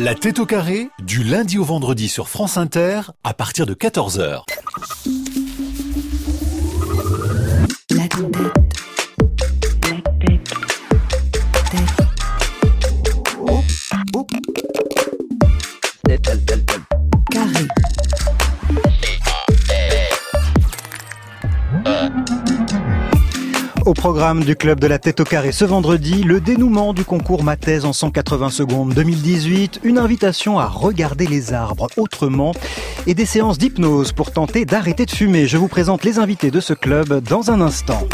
La tête au carré, du lundi au vendredi sur France Inter, à partir de 14h. La tête. Carré. Au programme du club de la tête au carré ce vendredi, le dénouement du concours Ma thèse en 180 secondes 2018, une invitation à regarder les arbres autrement et des séances d'hypnose pour tenter d'arrêter de fumer. Je vous présente les invités de ce club dans un instant.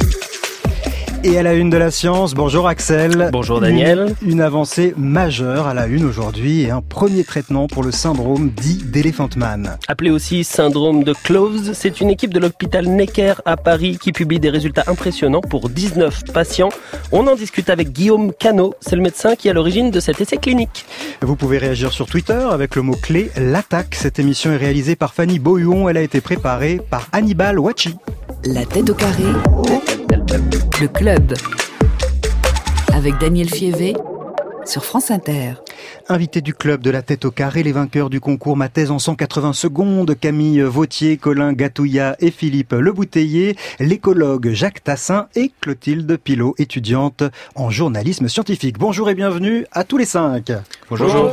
Et à la une de la science, bonjour Axel. Bonjour Daniel. Une avancée majeure à la une aujourd'hui et un premier traitement pour le syndrome dit d'Elephant Man. Appelé aussi syndrome de Cloves, c'est une équipe de l'hôpital Necker à Paris qui publie des résultats impressionnants pour 19 patients. On en discute avec Guillaume Canot, c'est le médecin qui est à l'origine de cet essai clinique. Vous pouvez réagir sur Twitter avec le mot-clé l'attaque. Cette émission est réalisée par Fanny Bohuon, elle a été préparée par Hannibal Wachi. La tête au carré, le club, avec Daniel Fievé sur France Inter. Invités du club de la tête au carré, les vainqueurs du concours Ma thèse en 180 secondes, Camille Vautier, Colin Gatouillat et Philippe Lebouteiller, l'écologue Jacques Tassin et Clotilde Pilot, étudiante en journalisme scientifique. Bonjour et bienvenue à tous les 5. Bonjour.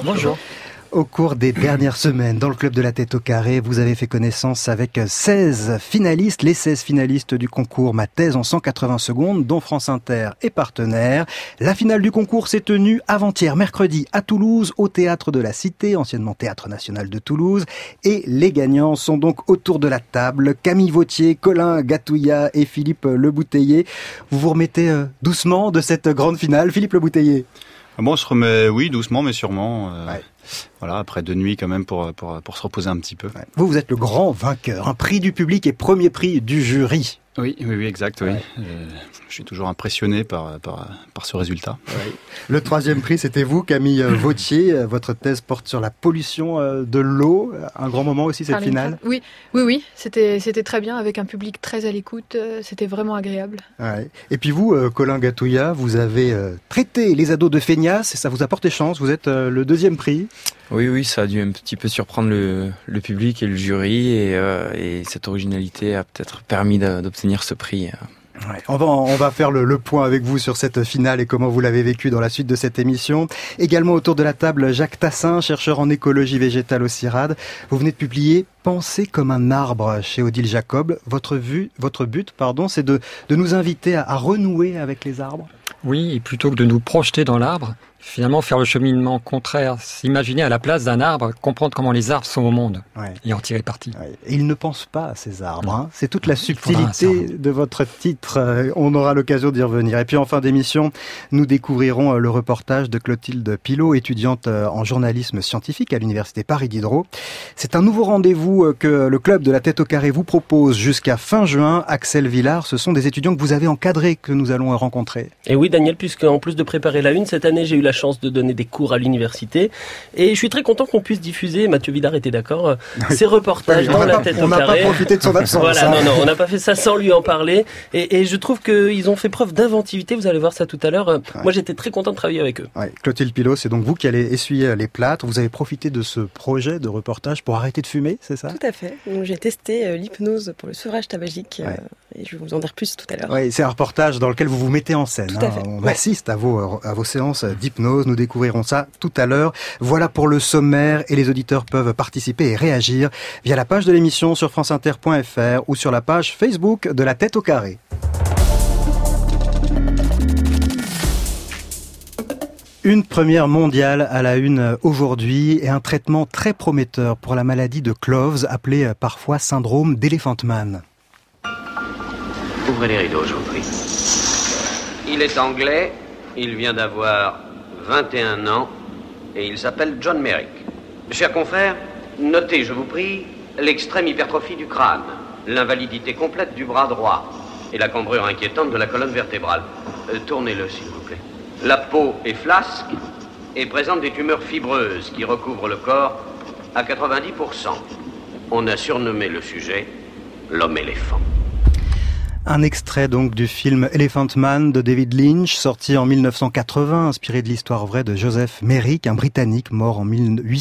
Au cours des dernières semaines, dans le club de la tête au carré, vous avez fait connaissance avec 16 finalistes, les 16 finalistes du concours Ma thèse en 180 secondes, dont France Inter est partenaire. La finale du concours s'est tenue avant-hier, mercredi, à Toulouse, au Théâtre de la Cité, anciennement Théâtre National de Toulouse. Et les gagnants sont donc autour de la table. Camille Vautier, Colin Gatouillat et Philippe Lebouteiller. Vous vous remettez doucement de cette grande finale, Philippe Lebouteiller? Bon, on se remet, oui, doucement, mais sûrement. Ouais. Voilà, après 2 nuits quand même pour se reposer un petit peu. Ouais. Vous êtes le grand vainqueur, un prix du public et premier prix du jury. Oui, exact, oui. Ouais. Je suis toujours impressionné par ce résultat. Ouais. Le 3e prix, c'était vous, Camille Vautier. Votre thèse porte sur la pollution de l'eau. Un grand moment aussi, cette finale. Oui. C'était très bien, avec un public très à l'écoute. C'était vraiment agréable. Ouais. Et puis vous, Colin Gatouillat, vous avez traité les ados de feignasses et ça vous a porté chance. Vous êtes le 2e prix. Oui, ça a dû un petit peu surprendre le public et le jury et cette originalité a peut-être permis d'obtenir ce prix. Ouais, on va faire le point avec vous sur cette finale et comment vous l'avez vécu dans la suite de cette émission. Également autour de la table, Jacques Tassin, chercheur en écologie végétale au CIRAD. Vous venez de publier Penser comme un arbre chez Odile Jacob. Votre but, c'est de nous inviter à renouer avec les arbres. Oui, et plutôt que de nous projeter dans l'arbre, finalement faire le cheminement contraire, s'imaginer à la place d'un arbre, comprendre comment les arbres sont au monde et en tirer parti. Ouais. Et ils ne pensent pas à ces arbres. Hein. C'est toute la subtilité de votre titre. On aura l'occasion d'y revenir. Et puis en fin d'émission, nous découvrirons le reportage de Clotilde Pilot, étudiante en journalisme scientifique à l'université Paris Diderot. C'est un nouveau rendez-vous que le club de la tête au carré vous propose jusqu'à fin juin. Axel Villard, ce sont des étudiants que vous avez encadrés que nous allons rencontrer. Et oui Daniel, puisque en plus de préparer la une, cette année j'ai eu la chance de donner des cours à l'université et je suis très content qu'on puisse diffuser, Mathieu Villard était d'accord, ces reportages dans la tête au carré. On n'a pas profité de son absence. Voilà, non, on n'a pas fait ça sans lui en parler et je trouve qu'ils ont fait preuve d'inventivité, vous allez voir ça tout à l'heure. Moi j'étais très content de travailler avec eux. Ouais. Clotilde Pilot, c'est donc vous qui allez essuyer les plâtres, vous avez profité de ce projet de reportage pour arrêter de fumer, c'est ça? Tout à fait, donc j'ai testé l'hypnose pour le sevrage tabagique et je vais vous en dire plus tout à l'heure. Oui, c'est un reportage dans lequel vous vous mettez en scène. Tout à fait. On assiste à vos séances d'hypnose. Nous découvrirons ça tout à l'heure. Voilà pour le sommaire et les auditeurs peuvent participer et réagir via la page de l'émission sur franceinter.fr ou sur la page Facebook de la tête au carré. Une première mondiale à la une aujourd'hui et un traitement très prometteur pour la maladie de Cloves, appelée parfois syndrome d'Elephant Man. Ouvrez les rideaux, je vous prie. Il est anglais, il vient d'avoir 21 ans et il s'appelle John Merrick. Chers confrères, notez, je vous prie, l'extrême hypertrophie du crâne, l'invalidité complète du bras droit et la cambrure inquiétante de la colonne vertébrale. Tournez-le, s'il vous plaît. La peau est flasque et présente des tumeurs fibreuses qui recouvrent le corps à 90%. On a surnommé le sujet l'homme-éléphant. Un extrait donc du film Elephant Man de David Lynch, sorti en 1980, inspiré de l'histoire vraie de Joseph Merrick, un Britannique mort en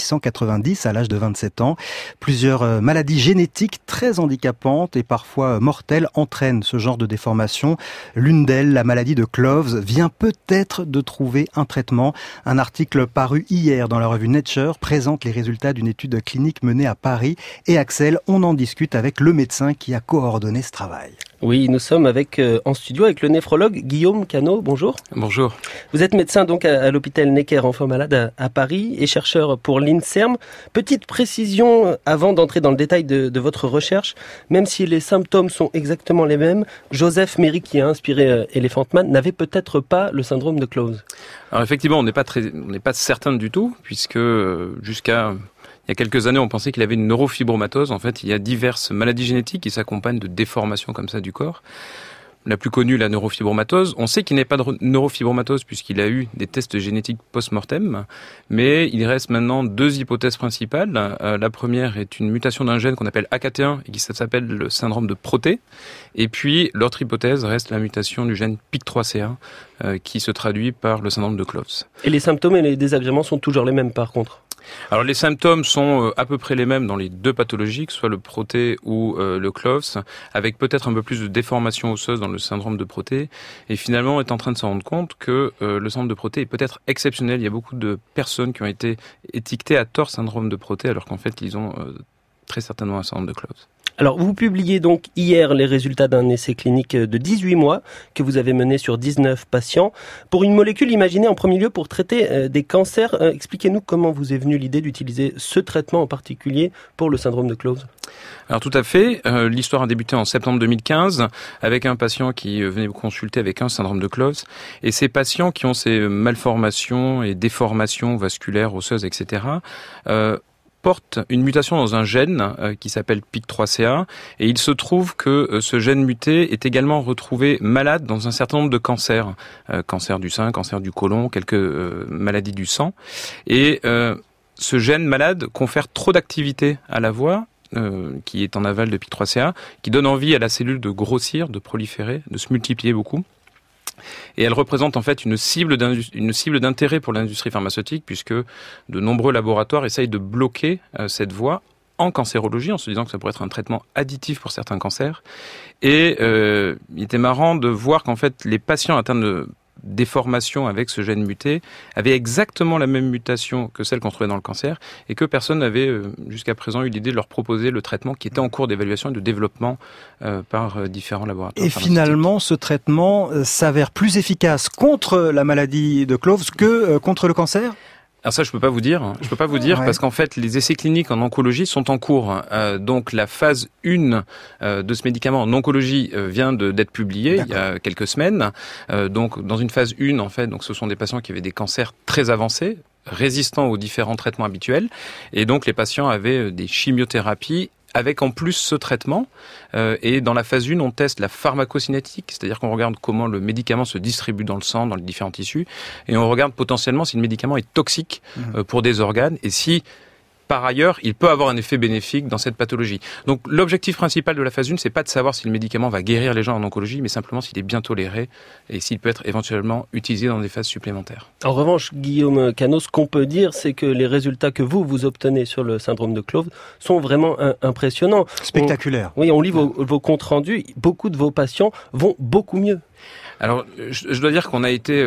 1890 à l'âge de 27 ans. Plusieurs maladies génétiques très handicapantes et parfois mortelles entraînent ce genre de déformation. L'une d'elles, la maladie de Cloves, vient peut-être de trouver un traitement. Un article paru hier dans la revue Nature présente les résultats d'une étude clinique menée à Paris. Et Axel, on en discute avec le médecin qui a coordonné ce travail. Oui, nous sommes en studio avec le néphrologue Guillaume Canot. Bonjour. Bonjour. Vous êtes médecin donc à l'hôpital Necker Enfants Malades à Paris et chercheur pour l'INSERM. Petite précision avant d'entrer dans le détail de votre recherche, même si les symptômes sont exactement les mêmes, Joseph Merrick, qui a inspiré Elephant Man, n'avait peut-être pas le syndrome de Cloves. Alors effectivement, on n'est pas certain du tout, puisque jusqu'à il y a quelques années, on pensait qu'il avait une neurofibromatose. En fait, il y a diverses maladies génétiques qui s'accompagnent de déformations comme ça du corps. La plus connue, la neurofibromatose. On sait qu'il n'est pas de neurofibromatose puisqu'il a eu des tests génétiques post-mortem, mais il reste maintenant deux hypothèses principales. La première est une mutation d'un gène qu'on appelle AKT1 et qui s'appelle le syndrome de Proté. Et puis, l'autre hypothèse reste la mutation du gène PIK3CA qui se traduit par le syndrome de Cloves. Et les symptômes et les désagréments sont toujours les mêmes par contre ? Alors les symptômes sont à peu près les mêmes dans les deux pathologies, que ce soit le Proté ou le Cloves, avec peut-être un peu plus de déformation osseuse dans le syndrome de Proté. Et finalement, on est en train de se rendre compte que le syndrome de Proté est peut-être exceptionnel. Il y a beaucoup de personnes qui ont été étiquetées à tort syndrome de Proté, alors qu'en fait, ils ont très certainement un syndrome de Cloves. Alors, vous publiez donc hier les résultats d'un essai clinique de 18 mois que vous avez mené sur 19 patients pour une molécule imaginée en premier lieu pour traiter des cancers. Expliquez-nous comment vous est venue l'idée d'utiliser ce traitement en particulier pour le syndrome de Cloves. Alors tout à fait, l'histoire a débuté en septembre 2015 avec un patient qui venait vous consulter avec un syndrome de Cloves. Et ces patients qui ont ces malformations et déformations vasculaires, osseuses, etc., porte une mutation dans un gène qui s'appelle PIK3CA et il se trouve que ce gène muté est également retrouvé malade dans un certain nombre de cancers, cancer du sein, cancer du côlon, quelques maladies du sang et ce gène malade confère trop d'activité à la voie qui est en aval de PIK3CA, qui donne envie à la cellule de grossir, de proliférer, de se multiplier beaucoup. Et elle représente en fait une cible d'intérêt pour l'industrie pharmaceutique puisque de nombreux laboratoires essayent de bloquer cette voie en cancérologie en se disant que ça pourrait être un traitement additif pour certains cancers. Et il était marrant de voir qu'en fait les patients atteints de déformation avec ce gène muté avaient exactement la même mutation que celle qu'on trouvait dans le cancer et que personne n'avait jusqu'à présent eu l'idée de leur proposer le traitement qui était en cours d'évaluation et de développement par différents laboratoires. Et finalement, ce traitement s'avère plus efficace contre la maladie de Cloves que contre le cancer ? Alors ça, je peux pas vous dire ouais. Parce qu'en fait, les essais cliniques en oncologie sont en cours. Donc la phase 1 de ce médicament en oncologie vient d'être publiée il y a quelques semaines. Donc dans une phase 1, en fait, donc ce sont des patients qui avaient des cancers très avancés, résistants aux différents traitements habituels. Et donc les patients avaient des chimiothérapies avec en plus ce traitement. Et dans la phase 1, on teste la pharmacocinétique, c'est-à-dire qu'on regarde comment le médicament se distribue dans le sang, dans les différents tissus, et on regarde potentiellement si le médicament est toxique pour des organes, et si, par ailleurs, il peut avoir un effet bénéfique dans cette pathologie. Donc l'objectif principal de la phase 1, c'est pas de savoir si le médicament va guérir les gens en oncologie, mais simplement s'il est bien toléré et s'il peut être éventuellement utilisé dans des phases supplémentaires. En revanche, Guillaume Canot, ce qu'on peut dire, c'est que les résultats que vous obtenez sur le syndrome de Cloves sont vraiment impressionnants. Spectaculaires. On lit vos comptes rendus, beaucoup de vos patients vont beaucoup mieux. Alors, je dois dire qu'on a été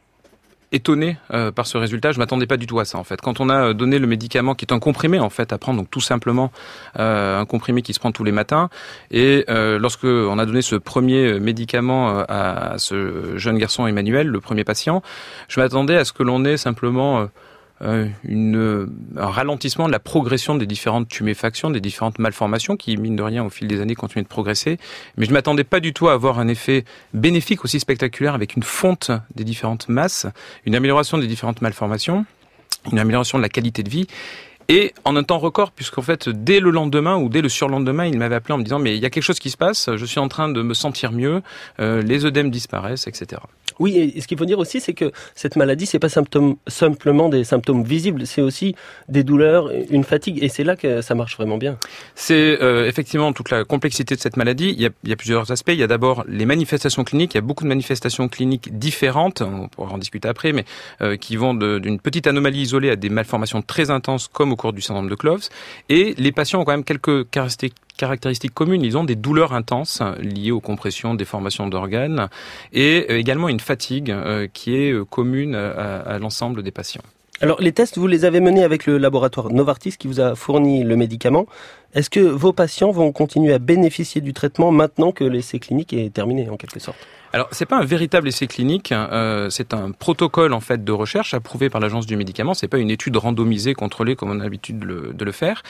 étonné par ce résultat. Je m'attendais pas du tout à ça en fait. Quand on a donné le médicament qui est un comprimé en fait à prendre, donc tout simplement un comprimé qui se prend tous les matins, et lorsque on a donné ce premier médicament à ce jeune garçon Emmanuel, le premier patient, je m'attendais à ce que l'on ait simplement un ralentissement de la progression des différentes tuméfactions, des différentes malformations qui, mine de rien, au fil des années, continuent de progresser. Mais je ne m'attendais pas du tout à avoir un effet bénéfique aussi spectaculaire avec une fonte des différentes masses, une amélioration des différentes malformations, une amélioration de la qualité de vie. Et en un temps record, puisqu'en fait, dès le lendemain ou dès le surlendemain, il m'avait appelé en me disant « mais il y a quelque chose qui se passe, je suis en train de me sentir mieux, les œdèmes disparaissent, etc. » Oui, et ce qu'il faut dire aussi, c'est que cette maladie, c'est pas simplement des symptômes visibles, c'est aussi des douleurs, une fatigue, et c'est là que ça marche vraiment bien. C'est effectivement toute la complexité de cette maladie. Il y a plusieurs aspects. Il y a d'abord les manifestations cliniques. Il y a beaucoup de manifestations cliniques différentes, on pourra en discuter après, mais qui vont d'une petite anomalie isolée à des malformations très intenses, comme au cours du syndrome de Cloves. Et les patients ont quand même quelques caractéristiques communes. Ils ont des douleurs intenses liées aux compressions, déformations d'organes, et également une fatigue qui est commune à l'ensemble des patients. Alors, les tests, vous les avez menés avec le laboratoire Novartis qui vous a fourni le médicament. Est-ce que vos patients vont continuer à bénéficier du traitement maintenant que l'essai clinique est terminé, en quelque sorte ? Alors, c'est pas un véritable essai clinique, c'est un protocole en fait de recherche approuvé par l'Agence du médicament. C'est pas une étude randomisée, contrôlée comme on a l'habitude de le faire.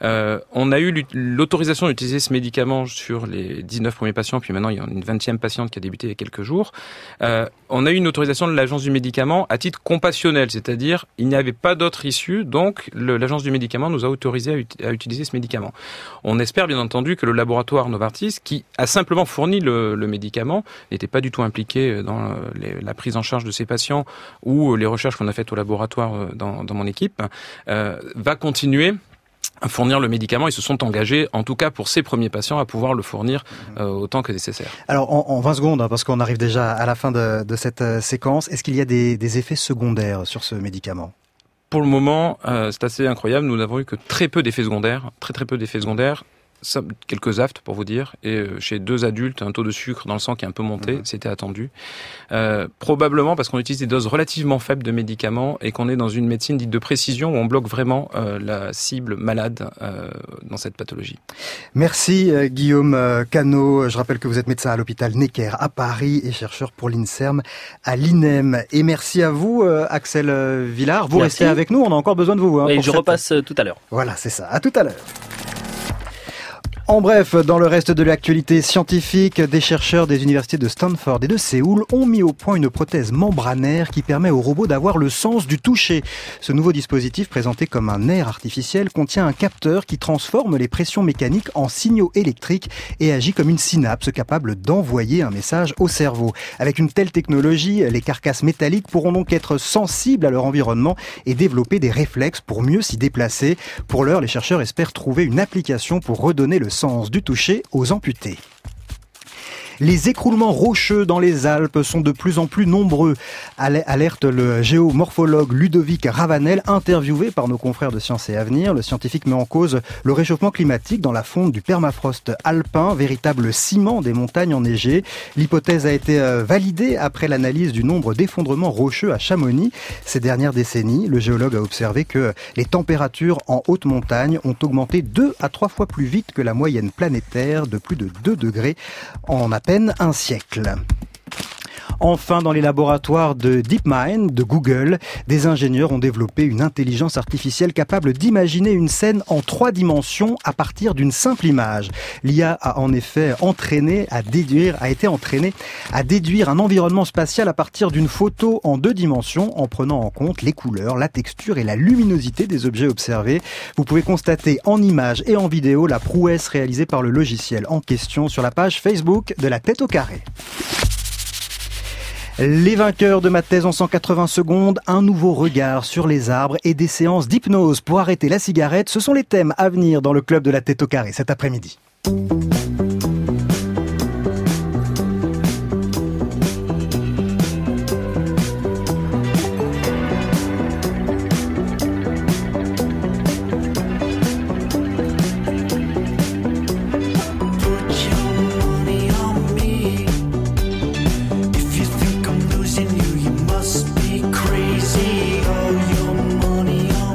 On a eu l'autorisation d'utiliser ce médicament sur les 19 premiers patients, puis maintenant il y a une 20e patiente qui a débuté il y a quelques jours. On a eu une autorisation de l'Agence du médicament à titre compassionnel, c'est-à-dire il n'y avait pas d'autre issue, donc l'Agence du médicament nous a autorisé à utiliser ce médicament. On espère bien entendu que le laboratoire Novartis, qui a simplement fourni le médicament, n'était pas du tout impliqué dans la prise en charge de ces patients ou les recherches qu'on a faites au laboratoire dans mon équipe, va continuer à fournir le médicament. Ils se sont engagés, en tout cas pour ces premiers patients, à pouvoir le fournir autant que nécessaire. Alors en 20 secondes, parce qu'on arrive déjà à la fin de cette séquence, est-ce qu'il y a des effets secondaires sur ce médicament ? Pour le moment, c'est assez incroyable. Nous n'avons eu que très peu d'effets secondaires, très peu d'effets secondaires. Quelques aftes pour vous dire, et chez 2 adultes, un taux de sucre dans le sang qui est un peu monté, c'était attendu. Probablement parce qu'on utilise des doses relativement faibles de médicaments et qu'on est dans une médecine dite de précision où on bloque vraiment la cible malade dans cette pathologie. Merci Guillaume Cano. Je rappelle que vous êtes médecin à l'hôpital Necker à Paris et chercheur pour l'INSERM à l'INEM. Et merci à vous Axel Villard. Vous restez avec nous, on a encore besoin de vous. Et je repasse tout à l'heure. Voilà, c'est ça. À tout à l'heure. En bref, dans le reste de l'actualité scientifique, des chercheurs des universités de Stanford et de Séoul ont mis au point une prothèse membranaire qui permet aux robots d'avoir le sens du toucher. Ce nouveau dispositif, présenté comme un nerf artificiel, contient un capteur qui transforme les pressions mécaniques en signaux électriques et agit comme une synapse capable d'envoyer un message au cerveau. Avec une telle technologie, les carcasses métalliques pourront donc être sensibles à leur environnement et développer des réflexes pour mieux s'y déplacer. Pour l'heure, les chercheurs espèrent trouver une application pour redonner le sens du toucher aux amputés. Les écroulements rocheux dans les Alpes sont de plus en plus nombreux, alerte le géomorphologue Ludovic Ravanel, interviewé par nos confrères de Sciences et Avenir. Le scientifique met en cause le réchauffement climatique dans la fonte du permafrost alpin, véritable ciment des montagnes enneigées. L'hypothèse a été validée après l'analyse du nombre d'effondrements rocheux à Chamonix. Ces dernières décennies, le géologue a observé que les températures en haute montagne ont augmenté 2 à 3 fois plus vite que la moyenne planétaire de plus de 2 degrés en à peine un siècle. Enfin, dans les laboratoires de DeepMind, de Google, des ingénieurs ont développé une intelligence artificielle capable d'imaginer une scène en 3 dimensions à partir d'une simple image. L'IA a en effet été entraînée à déduire un environnement spatial à partir d'une photo en 2 dimensions en prenant en compte les couleurs, la texture et la luminosité des objets observés. Vous pouvez constater en images et en vidéo la prouesse réalisée par le logiciel en question sur la page Facebook de La Tête au Carré. Les vainqueurs de ma thèse en 180 secondes, un nouveau regard sur les arbres et des séances d'hypnose pour arrêter la cigarette, ce sont les thèmes à venir dans le club de La Tête au Carré cet après-midi.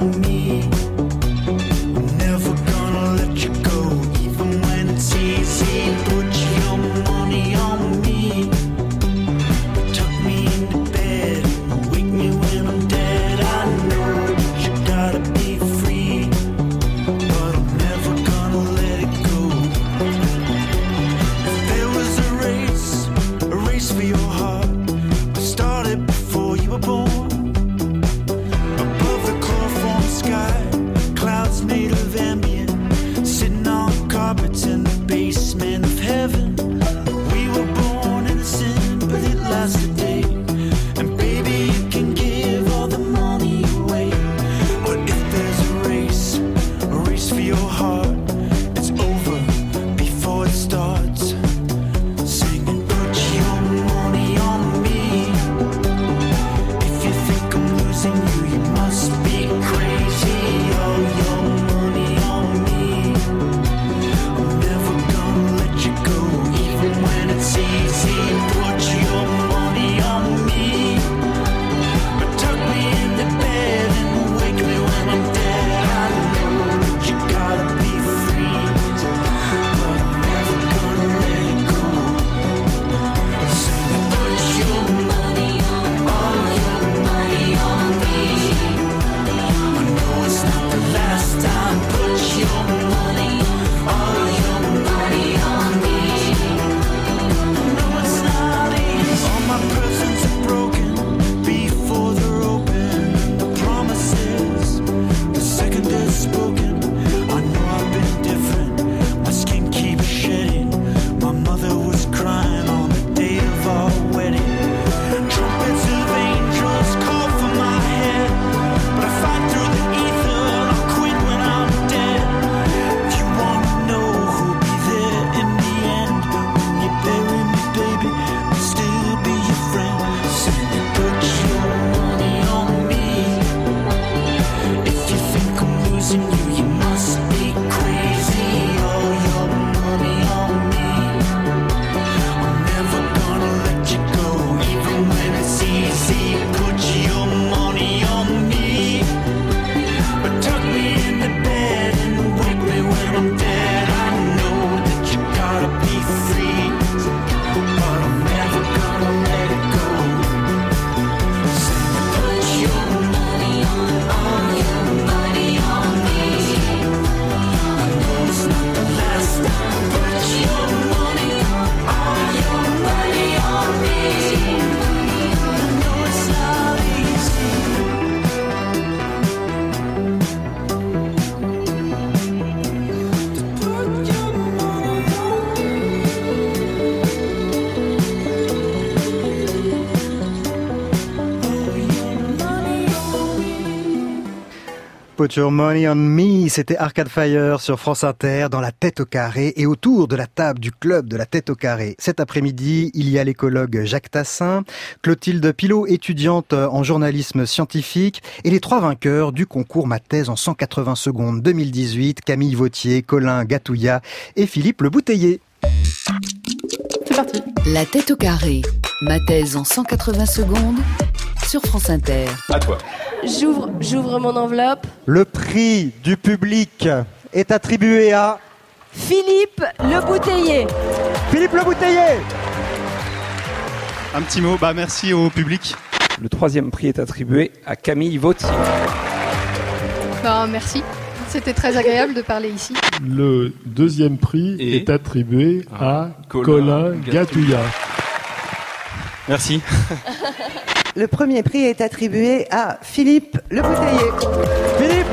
Never gonna let you go, even when it's easy. Put Your Money on Me, c'était Arcade Fire sur France Inter, dans la tête au carré et autour de la table du club de la tête au carré. Cet après-midi, il y a l'écologue Jacques Tassin, Clotilde Pilot, étudiante en journalisme scientifique, et les 3 vainqueurs du concours Ma thèse en 180 secondes 2018, Camille Vautier, Colin Gatouilla et Philippe Le Bouteiller. C'est parti. La tête au carré, Ma thèse en 180 secondes sur France Inter. À toi. J'ouvre mon enveloppe. Le prix du public est attribué à Philippe Le Bouteiller. Philippe Le Bouteiller. Un petit mot, merci au public. Le 3e prix est attribué à Camille Vautier. Merci. C'était très agréable de parler ici. Le 2e prix est attribué à Colin Gatouilla. Merci. Le 1er prix est attribué à Philippe Le Bouteiller. Philippe!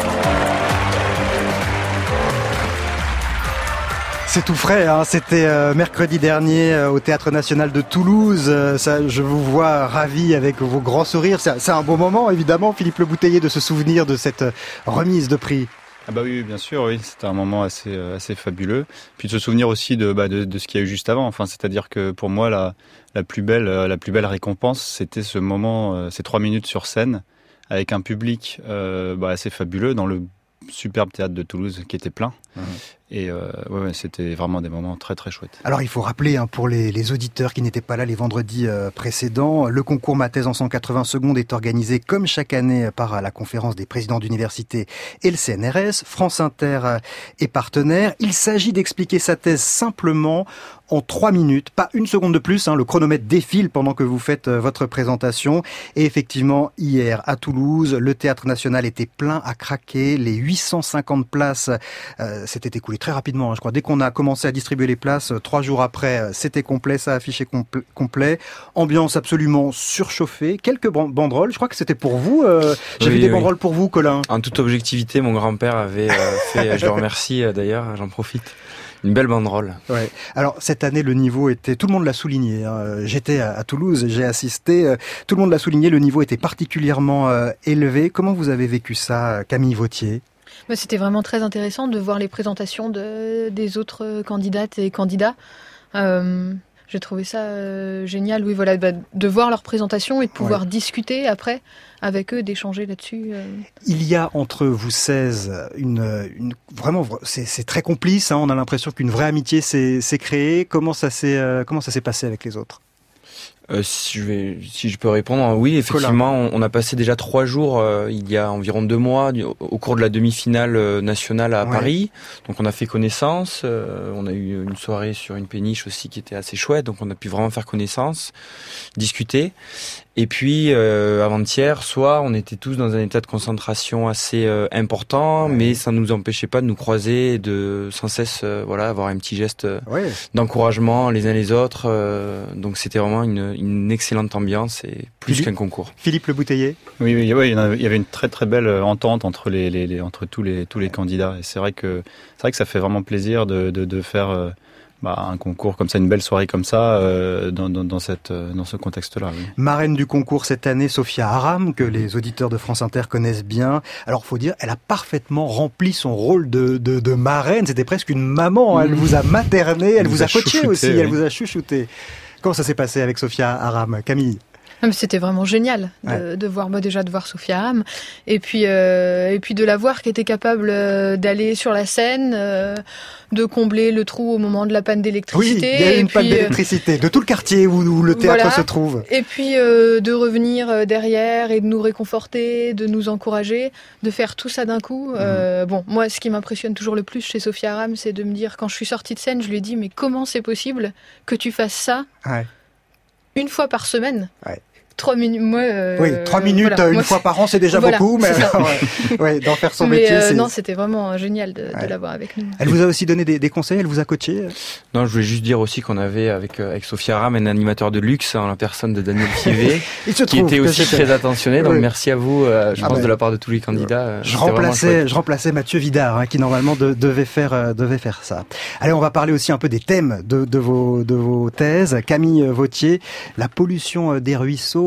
C'est tout frais, hein. C'était mercredi dernier au Théâtre National de Toulouse. Ça, je vous vois ravi avec vos grands sourires. C'est un beau moment, évidemment, Philippe Le Bouteiller, de se souvenir de cette remise de prix. Ah oui, bien sûr, oui, c'était un moment assez fabuleux. Puis de se souvenir aussi de ce qu'il y a eu juste avant. Enfin, c'est-à-dire que pour moi, la plus belle récompense, c'était ce moment, ces 3 minutes sur scène, avec un public assez fabuleux dans le superbe théâtre de Toulouse qui était plein. Et c'était vraiment des moments très très chouettes. Alors il faut rappeler pour les auditeurs qui n'étaient pas là les vendredis précédents, le concours Ma thèse en 180 secondes est organisé comme chaque année par la conférence des présidents d'université et le CNRS. France Inter est partenaire. Il s'agit d'expliquer sa thèse simplement en 3 minutes, pas une seconde de plus. Le chronomètre défile pendant que vous faites votre présentation. Et effectivement, hier à Toulouse, le Théâtre National était plein à craquer. Les 850 places s'étaient écoulées très rapidement, je crois. Dès qu'on a commencé à distribuer les places, 3 jours après, c'était complet, ça affichait complet. Ambiance absolument surchauffée. Quelques banderoles, je crois que c'était pour vous. J'ai vu des banderoles pour vous, Colin. En toute objectivité, mon grand-père avait fait, je le remercie d'ailleurs, j'en profite, une belle banderole. Ouais. Alors cette année, le niveau était, tout le monde l'a souligné. J'étais à Toulouse, j'ai assisté. Tout le monde l'a souligné. Le niveau était particulièrement élevé. Comment vous avez vécu ça, Camille Vautier ? C'était vraiment très intéressant de voir les présentations des autres candidates et candidats. J'ai trouvé ça génial, oui, voilà, de voir leurs présentations et de pouvoir discuter après avec eux, d'échanger là-dessus. Il y a entre vous 16 vraiment, c'est très complice. On a l'impression qu'une vraie amitié s'est créée. Comment ça s'est passé avec les autres? Si je peux répondre, oui, effectivement, on a passé déjà 3 jours, il y a environ 2 mois, au cours de la demi-finale nationale à Paris. Donc on a fait connaissance, on a eu une soirée sur une péniche aussi qui était assez chouette, donc on a pu vraiment faire connaissance, discuter. Et puis avant-hier soir, on était tous dans un état de concentration assez important, mais ça ne nous empêchait pas de nous croiser et de sans cesse avoir un petit geste d'encouragement les uns les autres. Donc c'était vraiment une excellente ambiance et plus qu'un concours. Philippe Le Bouteiller. Oui, il y avait une très très belle entente entre entre tous les candidats. Et c'est vrai que ça fait vraiment plaisir de faire un concours comme ça, une belle soirée comme ça, dans ce contexte-là. Oui. Marraine du concours cette année, Sophia Aram, que les auditeurs de France Inter connaissent bien. Alors, faut dire, elle a parfaitement rempli son rôle de marraine. C'était presque une maman. Elle vous a materné, elle vous a coaché aussi, elle vous a chouchouté. Comment ça s'est passé avec Sophia Aram, Camille? C'était vraiment génial de voir Sophia Aram et puis de la voir qui était capable d'aller sur la scène, de combler le trou au moment de la panne d'électricité. Oui, il y a une panne d'électricité de tout le quartier où le théâtre se trouve. Et puis de revenir derrière et de nous réconforter, de nous encourager, de faire tout ça d'un coup. Moi, ce qui m'impressionne toujours le plus chez Sophia Aram, c'est de me dire, quand je suis sortie de scène, je lui ai dit, mais comment c'est possible que tu fasses ça une fois par semaine? 3 minutes, 3 minutes une fois par an, c'est déjà beaucoup, mais d'en faire son métier. Non, c'était vraiment génial de l'avoir avec nous. Elle vous a aussi donné des conseils, elle vous a coaché? Non, je voulais juste dire aussi qu'on avait avec Sophia Aram un animateur de luxe en la personne de Daniel Fievé, qui était aussi très attentionné. Donc merci à vous, je pense de la part de tous les candidats. Je remplaçais Mathieu Vidard, qui normalement devait faire ça. Allez, on va parler aussi un peu des thèmes de vos thèses. Camille Vautier, la pollution des ruisseaux.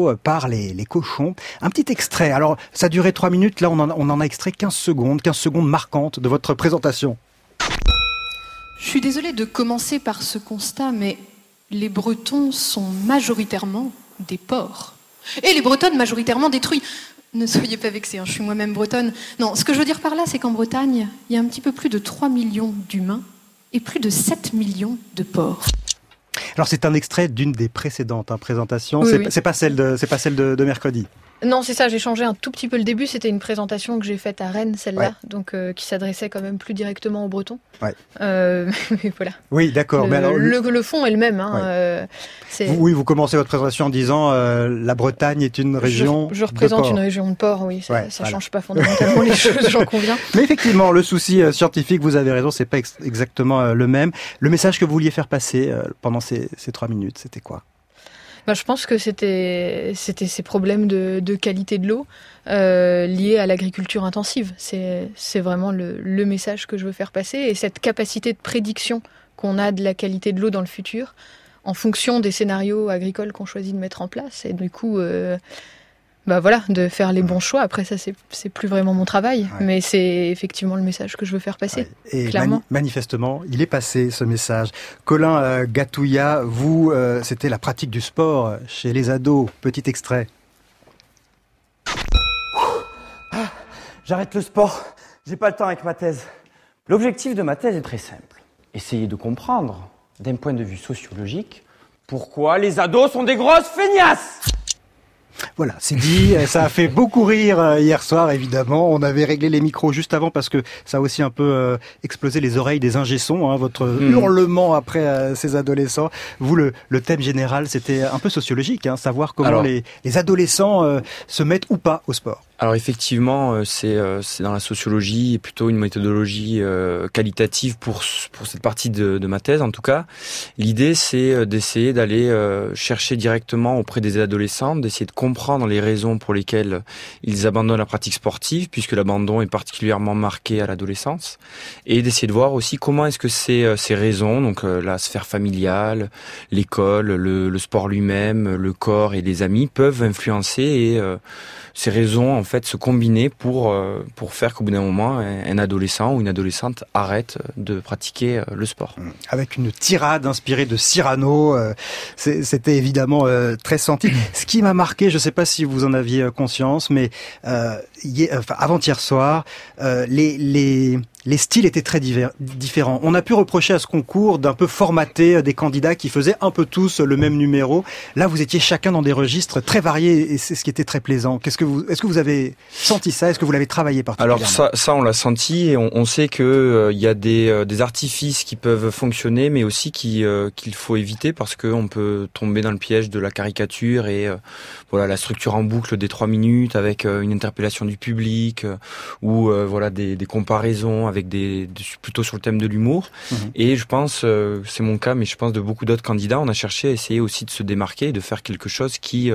l'eau par les cochons. Un petit extrait. Alors, ça durait 3 minutes. Là, on en a extrait 15 secondes marquantes de votre présentation. Je suis désolée de commencer par ce constat, mais les Bretons sont majoritairement des porcs. Et les Bretonnes majoritairement détruits. Ne soyez pas vexés, je suis moi-même bretonne. Non, ce que je veux dire par là, c'est qu'en Bretagne, il y a un petit peu plus de 3 millions d'humains et plus de 7 millions de porcs. Alors c'est un extrait d'une des précédentes présentations, Oui. C'est pas celle de mercrredi. Non, c'est ça, j'ai changé un tout petit peu le début. C'était une présentation que j'ai faite à Rennes, celle-là, Ouais. donc qui s'adressait quand même plus directement aux Bretons. Ouais. Mais voilà. Oui, d'accord. Mais alors, Le fond est le même. vous commencez votre présentation en disant la Bretagne est une région. Je représente une région de porc, oui. Ça change pas fondamentalement les choses, j'en conviens. Mais effectivement, le souci scientifique, vous avez raison, c'est pas exactement le même. Le message que vous vouliez faire passer pendant ces 3 minutes, c'était quoi ? Je pense que c'était ces problèmes de qualité de l'eau liés à l'agriculture intensive. C'est vraiment le message que je veux faire passer, et cette capacité de prédiction qu'on a de la qualité de l'eau dans le futur en fonction des scénarios agricoles qu'on choisit de mettre en place. Et du coup, de faire les bons choix. Après, ça, c'est plus vraiment mon travail, mais c'est effectivement le message que je veux faire passer, Et clairement. Manifestement, il est passé, ce message. Colin Gatouya, vous, c'était la pratique du sport chez les ados. Petit extrait. J'arrête le sport, j'ai pas le temps avec ma thèse. L'objectif de ma thèse est très simple. Essayer de comprendre, d'un point de vue sociologique, pourquoi les ados sont des grosses feignasses. Voilà, c'est dit, ça a fait beaucoup rire hier soir, évidemment. On avait réglé les micros juste avant parce que ça a aussi un peu explosé les oreilles des ingé-sons, votre hurlement après ces adolescents. Vous, le thème général, c'était un peu sociologique, savoir comment les adolescents se mettent ou pas au sport. Alors effectivement, c'est dans la sociologie, plutôt une méthodologie qualitative pour cette partie de ma thèse en tout cas. L'idée, c'est d'essayer d'aller chercher directement auprès des adolescents, d'essayer de comprendre les raisons pour lesquelles ils abandonnent la pratique sportive, puisque l'abandon est particulièrement marqué à l'adolescence, et d'essayer de voir aussi comment est-ce que ces raisons, donc la sphère familiale, l'école, le sport lui-même, le corps et les amis, peuvent influencer et ces raisons en fait se combiner pour faire qu'au bout d'un moment un adolescent ou une adolescente arrête de pratiquer le sport. Avec une tirade inspirée de Cyrano, c'était évidemment très senti. Ce qui m'a marqué, je ne sais pas si vous en aviez conscience, mais avant-hier soir, les styles étaient très différents. On a pu reprocher à ce concours d'un peu formater des candidats qui faisaient un peu tous le même numéro. Là, vous étiez chacun dans des registres très variés et c'est ce qui était très plaisant. Est-ce que vous avez senti ça? Est-ce que vous l'avez travaillé particulièrement? Alors ça on l'a senti et on sait que il y a des artifices qui peuvent fonctionner, mais aussi qu'il faut éviter parce qu'on peut tomber dans le piège de la caricature et la structure en boucle des 3 minutes avec une interpellation du public ou des comparaisons avec plutôt sur le thème de l'humour. Et je pense, c'est mon cas, mais je pense de beaucoup d'autres candidats, on a cherché à essayer aussi de se démarquer et de faire quelque chose qui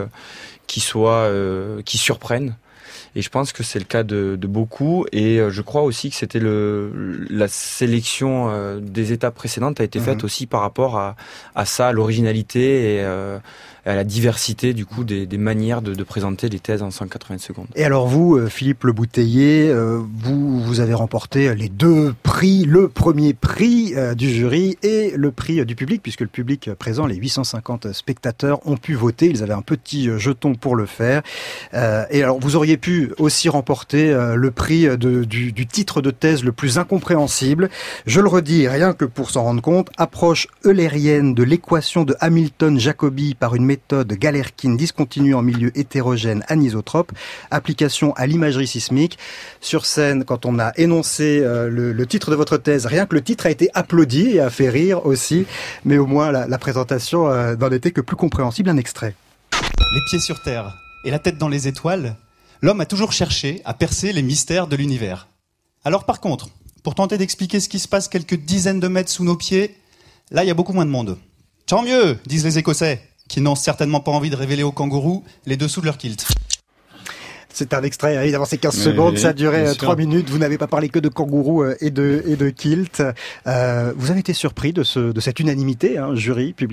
surprenne. Et je pense que c'est le cas de beaucoup. Et je crois aussi que c'était la sélection des étapes précédentes a été faite aussi par rapport à ça, à l'originalité et à la diversité du coup des manières de présenter les thèses en 180 secondes. Et alors vous, Philippe Le Bouteiller, vous avez remporté les 2 prix, le premier prix du jury et le prix du public, puisque le public présent, les 850 spectateurs, ont pu voter. Ils avaient un petit jeton pour le faire. Et alors vous auriez pu aussi remporter le prix du titre de thèse le plus incompréhensible. Je le redis, rien que pour s'en rendre compte, approche eulérienne de l'équation de Hamilton-Jacobi par une méthode Galerkin discontinue en milieu hétérogène anisotrope, application à l'imagerie sismique. Sur scène, quand on a énoncé le titre de votre thèse, rien que le titre a été applaudi et a fait rire aussi, mais au moins la présentation n'en était que plus compréhensible. Un extrait. Les pieds sur terre et la tête dans les étoiles, l'homme a toujours cherché à percer les mystères de l'univers. Alors par contre, pour tenter d'expliquer ce qui se passe quelques dizaines de mètres sous nos pieds, là il y a beaucoup moins de monde. Tant mieux, disent les Écossais, qui n'ont certainement pas envie de révéler aux kangourous les dessous de leur kilt. C'est un extrait, évidemment, c'est 15 secondes, ça a duré 3 minutes. Vous n'avez pas parlé que de kangourous et de kilt. Vous avez été surpris de cette unanimité, jury, public?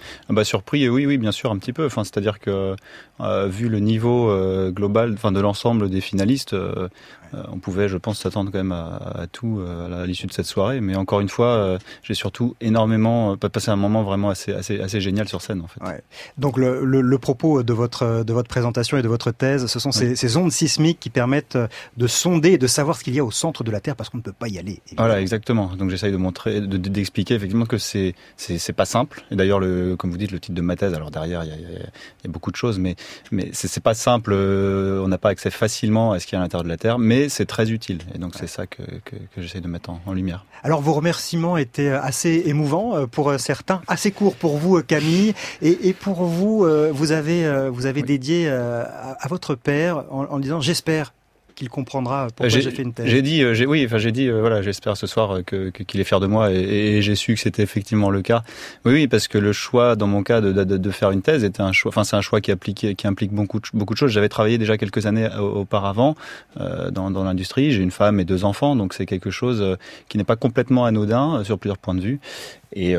Surpris, oui, bien sûr, un petit peu. Enfin, c'est-à-dire que vu le niveau global, enfin de l'ensemble des finalistes, on pouvait, je pense, s'attendre quand même à tout à l'issue de cette soirée. Mais encore une fois, j'ai surtout énormément passé un moment vraiment assez génial sur scène, en fait. Ouais. Donc le propos de votre présentation et de votre thèse, ce sont ces ondes sismiques qui permettent de sonder et de savoir ce qu'il y a au centre de la Terre, parce qu'on ne peut pas y aller. Évidemment. Voilà, exactement. Donc j'essaye de montrer, d'expliquer effectivement que c'est pas simple. Et d'ailleurs, comme vous dites, le titre de ma thèse, alors derrière il y a beaucoup de choses, mais c'est pas simple. On n'a pas accès facilement à ce qu'il y a à l'intérieur de la Terre, mais c'est très utile. Et donc c'est ça que j'essaye de mettre en lumière. Alors vos remerciements étaient assez émouvants pour certains, assez courts pour vous, Camille, et pour vous, vous avez dédié à votre père en disant j'espère qu'il comprendra pourquoi j'ai fait une thèse. J'ai dit, voilà, j'espère ce soir qu'il est fier de moi, et j'ai su que c'était effectivement le cas. Oui, parce que le choix, dans mon cas, de faire une thèse était un choix. Enfin, c'est un choix qui implique beaucoup de choses. J'avais travaillé déjà quelques années auparavant dans l'industrie. J'ai une femme et 2 enfants, donc c'est quelque chose qui n'est pas complètement anodin sur plusieurs points de vue. Et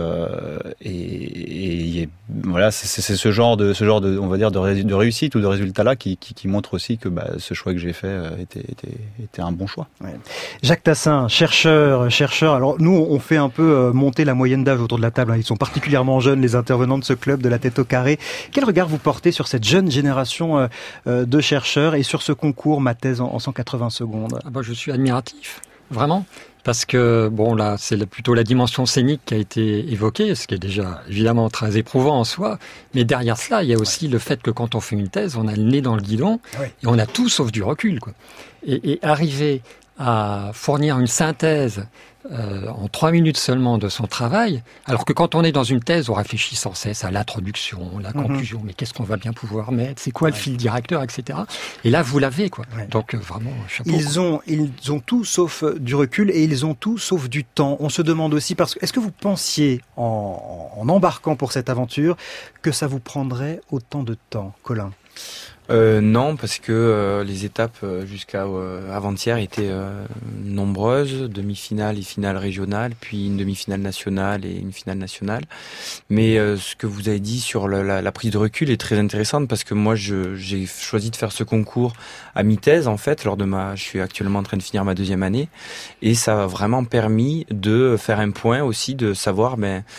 voilà, c'est ce genre de on va dire de réussite ou de résultat là qui montre aussi que ce choix que j'ai fait était un bon choix. Ouais. Jacques Tassin, chercheur. Alors nous on fait un peu monter la moyenne d'âge autour de la table. Ils sont particulièrement jeunes, les intervenants de ce club de la tête au carré. Quel regard vous portez sur cette jeune génération de chercheurs et sur ce concours Ma thèse en 180 secondes? Je suis admiratif, vraiment. Parce que, là, c'est plutôt la dimension scénique qui a été évoquée, ce qui est déjà évidemment très éprouvant en soi. Mais derrière cela, il y a aussi le fait que quand on fait une thèse, on a le nez dans le guidon et on a tout sauf du recul, quoi. Et arriver à fournir une synthèse en 3 minutes seulement de son travail, alors que quand on est dans une thèse, on réfléchit sans cesse à l'introduction, la conclusion, mais qu'est-ce qu'on va bien pouvoir mettre, c'est quoi le fil directeur, etc. Et là, vous l'avez, quoi. Ouais. Donc vraiment, chapeau. Ils ont tout sauf du recul et ils ont tout sauf du temps. On se demande aussi, est-ce que vous pensiez, en embarquant pour cette aventure, que ça vous prendrait autant de temps, Colin ? Non, parce que les étapes jusqu'à avant-hier étaient nombreuses, demi-finale et finale régionale, puis une demi-finale nationale et une finale nationale. Mais ce que vous avez dit sur la prise de recul est très intéressante, parce que moi j'ai choisi de faire ce concours à mi-thèse en fait, je suis actuellement en train de finir ma 2e année, et ça m'a vraiment permis de faire un point aussi, de savoir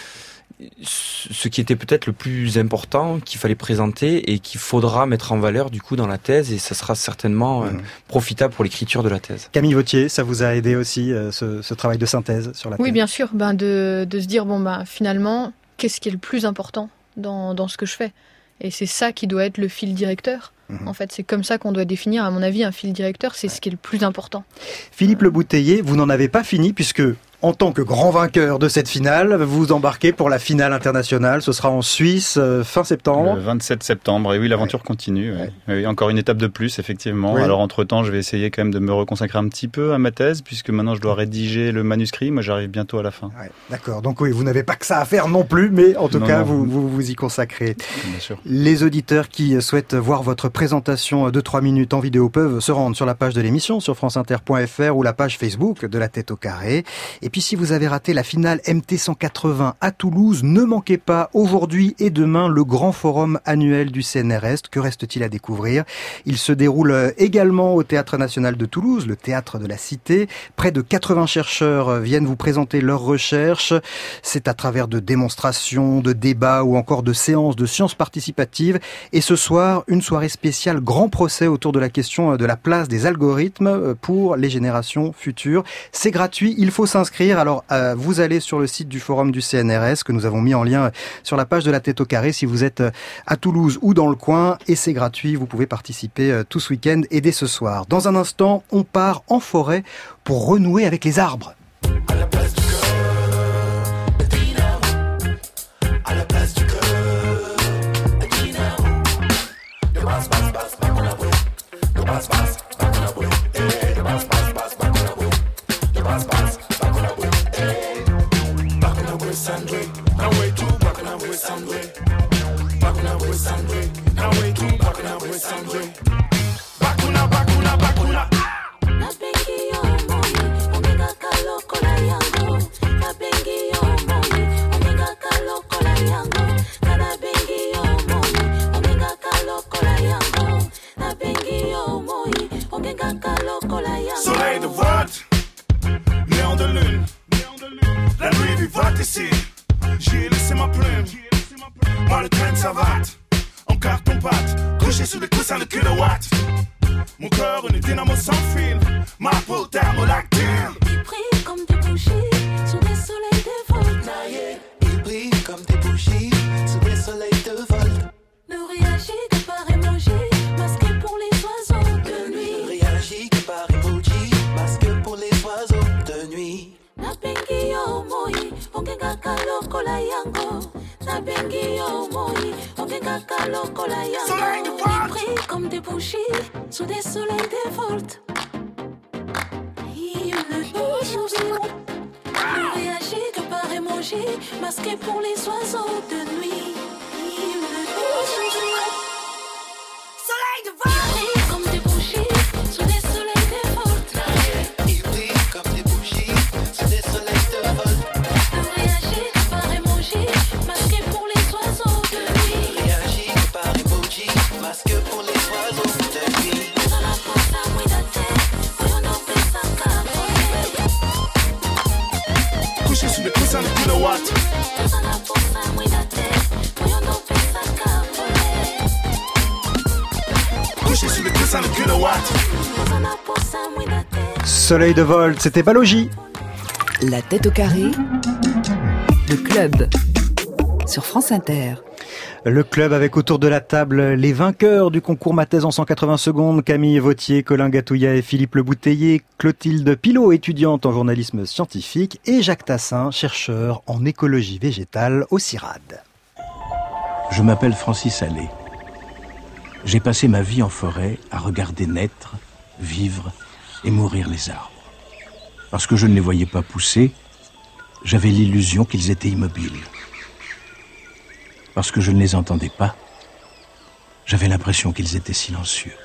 ce qui était peut-être le plus important qu'il fallait présenter et qu'il faudra mettre en valeur du coup dans la thèse, et ça sera certainement profitable pour l'écriture de la thèse. Camille Vauthier, ça vous a aidé aussi ce travail de synthèse sur la thèse? Oui, bien sûr, de se dire finalement, qu'est-ce qui est le plus important dans ce que je fais? Et c'est ça qui doit être le fil directeur. En fait, c'est comme ça qu'on doit définir, à mon avis, un fil directeur, c'est ce qui est le plus important. Philippe Le Bouteiller, vous n'en avez pas fini, puisque en tant que grand vainqueur de cette finale, vous embarquez pour la finale internationale. Ce sera en Suisse, fin septembre. Le 27 septembre, et oui, l'aventure continue. Ouais. Oui, encore une étape de plus, effectivement. Oui. Alors, entre-temps, je vais essayer quand même de me reconsacrer un petit peu à ma thèse, puisque maintenant, je dois rédiger le manuscrit. Moi, j'arrive bientôt à la fin. Ouais, d'accord. Donc, oui, vous n'avez pas que ça à faire non plus, mais en tout cas, vous y consacrez. Bien sûr. Les auditeurs qui souhaitent voir votre présentation de 3 minutes en vidéo peuvent se rendre sur la page de l'émission, sur franceinter.fr, ou la page Facebook de la tête au carré. Et puis si vous avez raté la finale MT 180 à Toulouse, ne manquez pas aujourd'hui et demain le grand forum annuel du CNRS. Que reste-t-il à découvrir? Il se déroule également au Théâtre National de Toulouse, le Théâtre de la Cité. Près de 80 chercheurs viennent vous présenter leurs recherches. C'est à travers de démonstrations, de débats ou encore de séances de sciences participatives. Et ce soir, une soirée spéciale grand procès autour de la question de la place des algorithmes pour les générations futures. C'est gratuit, il faut s'inscrire. Alors, vous allez sur le site du forum du CNRS que nous avons mis en lien sur la page de la tête au carré si vous êtes à Toulouse ou dans le coin, et c'est gratuit. Vous pouvez participer tout ce week-end et dès ce soir. Dans un instant, on part en forêt pour renouer avec les arbres. À la place du cœur, Dinamo. À la place du cœur, Dinamo. Le bass, bass, bass, back on la way. Le bass, bass, back on la way. Le bass, bass, bass, back on la way. Le bass, bass. Sandre, now way too back and I'm with Sandre. Back and I'm with Sandre, now way too back and I'm with Sandre. Bakuna, bakuna, bakuna. Nas bengi yo moni, omega kalo Soleil de vote, néant de lune. La nuit vivote ici, j'y ai laissé ma plume. Moi le train de savate, en carton-pâte, couché sous les coussins de kilowatts. Mon cœur une dynamo sans fil, ma peau thermolactile. Il brille comme des bougies sous des soleils de volt. Il brille comme des bougies sous des soleils de volt. Ne réagit que par emoji, masqué pour les oiseaux de nuit. Ne réagit que par emoji, masqué pour les oiseaux de nuit. Nabengi yo moi, ongenga kaloko la yango. Nabengi yo moi, ongenga kaloko la yango. Il brille comme des bougies sous des soleils de volt. Il ne réagit que par emoji, masqué pour les oiseaux de nuit. Il ne soleil de vol. Il brille comme des bougies sous des soleils de volt. Il brille comme des bougies sous des soleils de vol. Ne réagit que par emoji, masqué pour les oiseaux de nuit. Ne réagit que par emoji, masqué pour les oiseaux de nuit. Couché sous les coussins de kilowatts. Couché sous les coussins de kilowatts. Soleil de Volt, c'était Balogie. La tête au carré, le club, sur France Inter. Le club avec autour de la table les vainqueurs du concours Ma thèse en 180 secondes, Camille Vautier, Colin Gatouillat et Philippe Le Bouteiller, Clotilde Pilot, étudiante en journalisme scientifique, et Jacques Tassin, chercheur en écologie végétale au CIRAD. Je m'appelle Francis Allais. J'ai passé ma vie en forêt à regarder naître, vivre et mourir les arbres. Parce que je ne les voyais pas pousser, j'avais l'illusion qu'ils étaient immobiles. Parce que je ne les entendais pas, j'avais l'impression qu'ils étaient silencieux.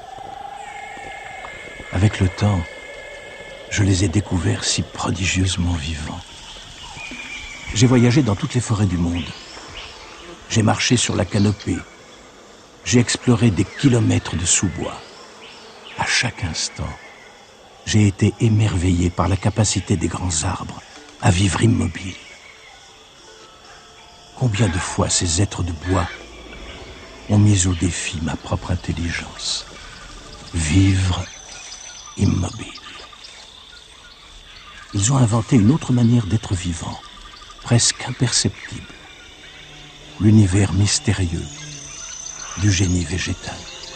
Avec le temps, je les ai découverts si prodigieusement vivants. J'ai voyagé dans toutes les forêts du monde. J'ai marché sur la canopée. J'ai exploré des kilomètres de sous-bois. À chaque instant, j'ai été émerveillé par la capacité des grands arbres à vivre immobiles. Combien de fois ces êtres de bois ont mis au défi ma propre intelligence. Vivre immobile. Ils ont inventé une autre manière d'être vivant, presque imperceptible. L'univers mystérieux du génie végétal.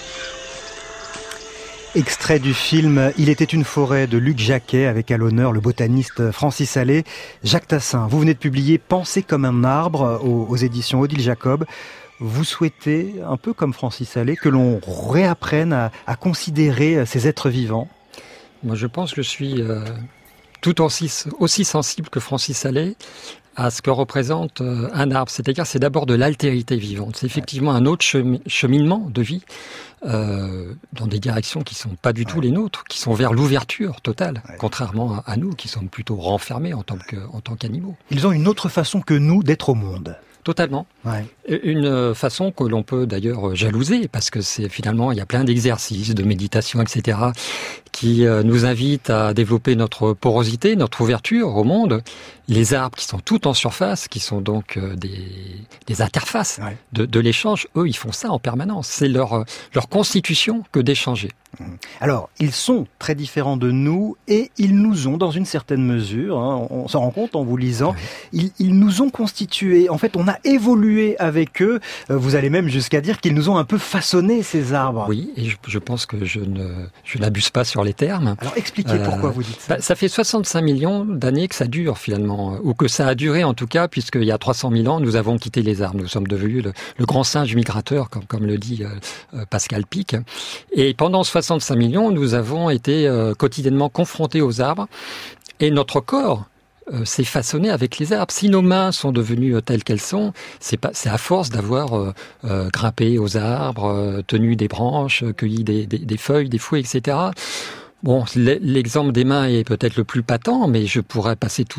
Extrait du film « Il était une forêt » de Luc Jacquet avec à l'honneur le botaniste Francis Allais. Jacques Tassin, vous venez de publier « Penser comme un arbre » aux éditions Odile Jacob. Vous souhaitez, un peu comme Francis Allais, que l'on réapprenne à considérer ces êtres vivants ? Moi je pense que je suis tout aussi sensible que Francis Allais à ce que représente un arbre. C'est-à-dire c'est d'abord de l'altérité vivante. C'est effectivement un autre cheminement de vie dans des directions qui sont pas du tout les nôtres, qui sont vers l'ouverture totale, contrairement à nous qui sommes plutôt renfermés en tant qu'animaux. Ils ont une autre façon que nous d'être au monde. Totalement. Ouais. Une façon que l'on peut d'ailleurs jalouser, parce que c'est finalement, il y a plein d'exercices, de méditation, etc., qui nous invitent à développer notre porosité, notre ouverture au monde. Les arbres qui sont tout en surface, qui sont donc des interfaces de l'échange, eux, ils font ça en permanence. C'est leur constitution que d'échanger. Alors, ils sont très différents de nous et ils nous ont, dans une certaine mesure, on s'en rend compte en vous lisant, ils nous ont constitués. En fait, on a évolué avec eux. Vous allez même jusqu'à dire qu'ils nous ont un peu façonné, ces arbres. Oui, et je pense que je n'abuse pas sur les termes. Alors, expliquez pourquoi vous dites ça. Ça fait 65 millions d'années que ça dure, finalement, ou que ça a duré, en tout cas, puisqu'il y a 300 000 ans, nous avons quitté les arbres. Nous sommes devenus le grand singe migrateur, comme le dit Pascal Pic. Et pendant 65 millions, nous avons été quotidiennement confrontés aux arbres et notre corps s'est façonné avec les arbres. Si nos mains sont devenues telles qu'elles sont, c'est à force d'avoir grimpé aux arbres, tenu des branches, cueilli des feuilles, des fruits, etc. Bon, l'exemple des mains est peut-être le plus patent, mais je pourrais passer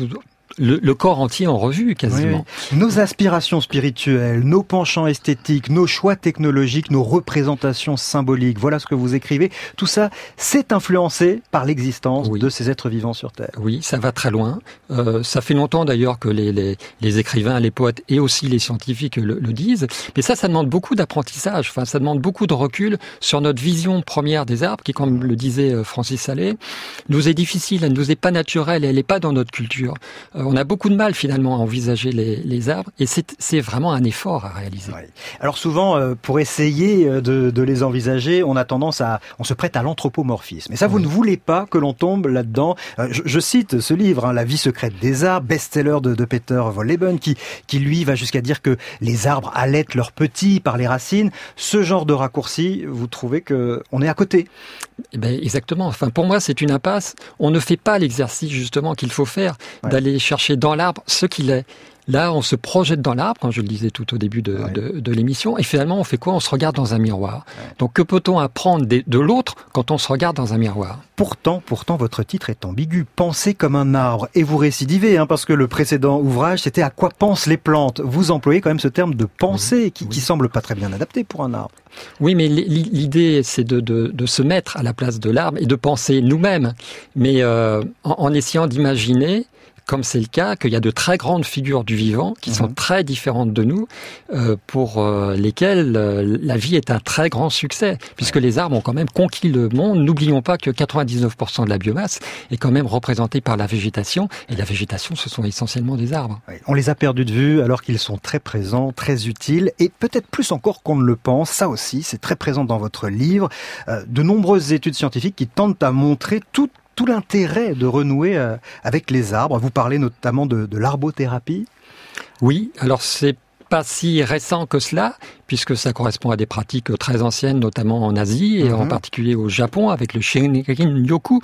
le corps entier en revue, quasiment. Oui. Nos aspirations spirituelles, nos penchants esthétiques, nos choix technologiques, nos représentations symboliques, voilà ce que vous écrivez. Tout ça, c'est influencé par l'existence de ces êtres vivants sur Terre. Oui, ça va très loin. Ça fait longtemps d'ailleurs que les écrivains, les poètes et aussi les scientifiques le disent. Mais ça demande beaucoup d'apprentissage. Enfin, ça demande beaucoup de recul sur notre vision première des arbres, qui, comme le disait Francis Salé, nous est difficile, elle nous est pas naturelle, elle n'est pas dans notre culture. On a beaucoup de mal finalement à envisager les arbres et c'est vraiment un effort à réaliser. Oui. Alors souvent, pour essayer de les envisager, on se prête à l'anthropomorphisme. Et ça, vous ne voulez pas que l'on tombe là-dedans. Je cite ce livre, La vie secrète des arbres, best-seller de Peter Wohlleben, qui lui va jusqu'à dire que les arbres allaitent leurs petits par les racines. Ce genre de raccourci, vous trouvez que on est à côté? Eh ben, exactement. Enfin, pour moi, c'est une impasse. On ne fait pas l'exercice justement qu'il faut faire, d'aller chercher dans l'arbre ce qu'il est. Là, on se projette dans l'arbre, comme je le disais tout au début de l'émission, et finalement, on fait quoi? On se regarde dans un miroir. Donc, que peut-on apprendre de l'autre quand on se regarde dans un miroir? Pourtant, votre titre est ambigu. Penser comme un arbre. Et vous récidivez, parce que le précédent ouvrage, c'était À quoi pensent les plantes. Vous employez quand même ce terme de penser, qui semble pas très bien adapté pour un arbre. Oui, mais l'idée, c'est de se mettre à la place de l'arbre et de penser nous-mêmes. Mais en essayant d'imaginer, comme c'est le cas, qu'il y a de très grandes figures du vivant qui sont très différentes de nous, pour lesquelles la vie est un très grand succès, puisque les arbres ont quand même conquis le monde. N'oublions pas que 99% de la biomasse est quand même représentée par la végétation, et la végétation, ce sont essentiellement des arbres. Oui, on les a perdus de vue alors qu'ils sont très présents, très utiles, et peut-être plus encore qu'on ne le pense. Ça aussi, c'est très présent dans votre livre. De nombreuses études scientifiques qui tentent à montrer tout l'intérêt de renouer avec les arbres. Vous parlez notamment de l'arbothérapie. Oui, alors c'est pas si récent que cela, puisque ça correspond à des pratiques très anciennes, notamment en Asie et en particulier au Japon, avec le Shinrin-yoku,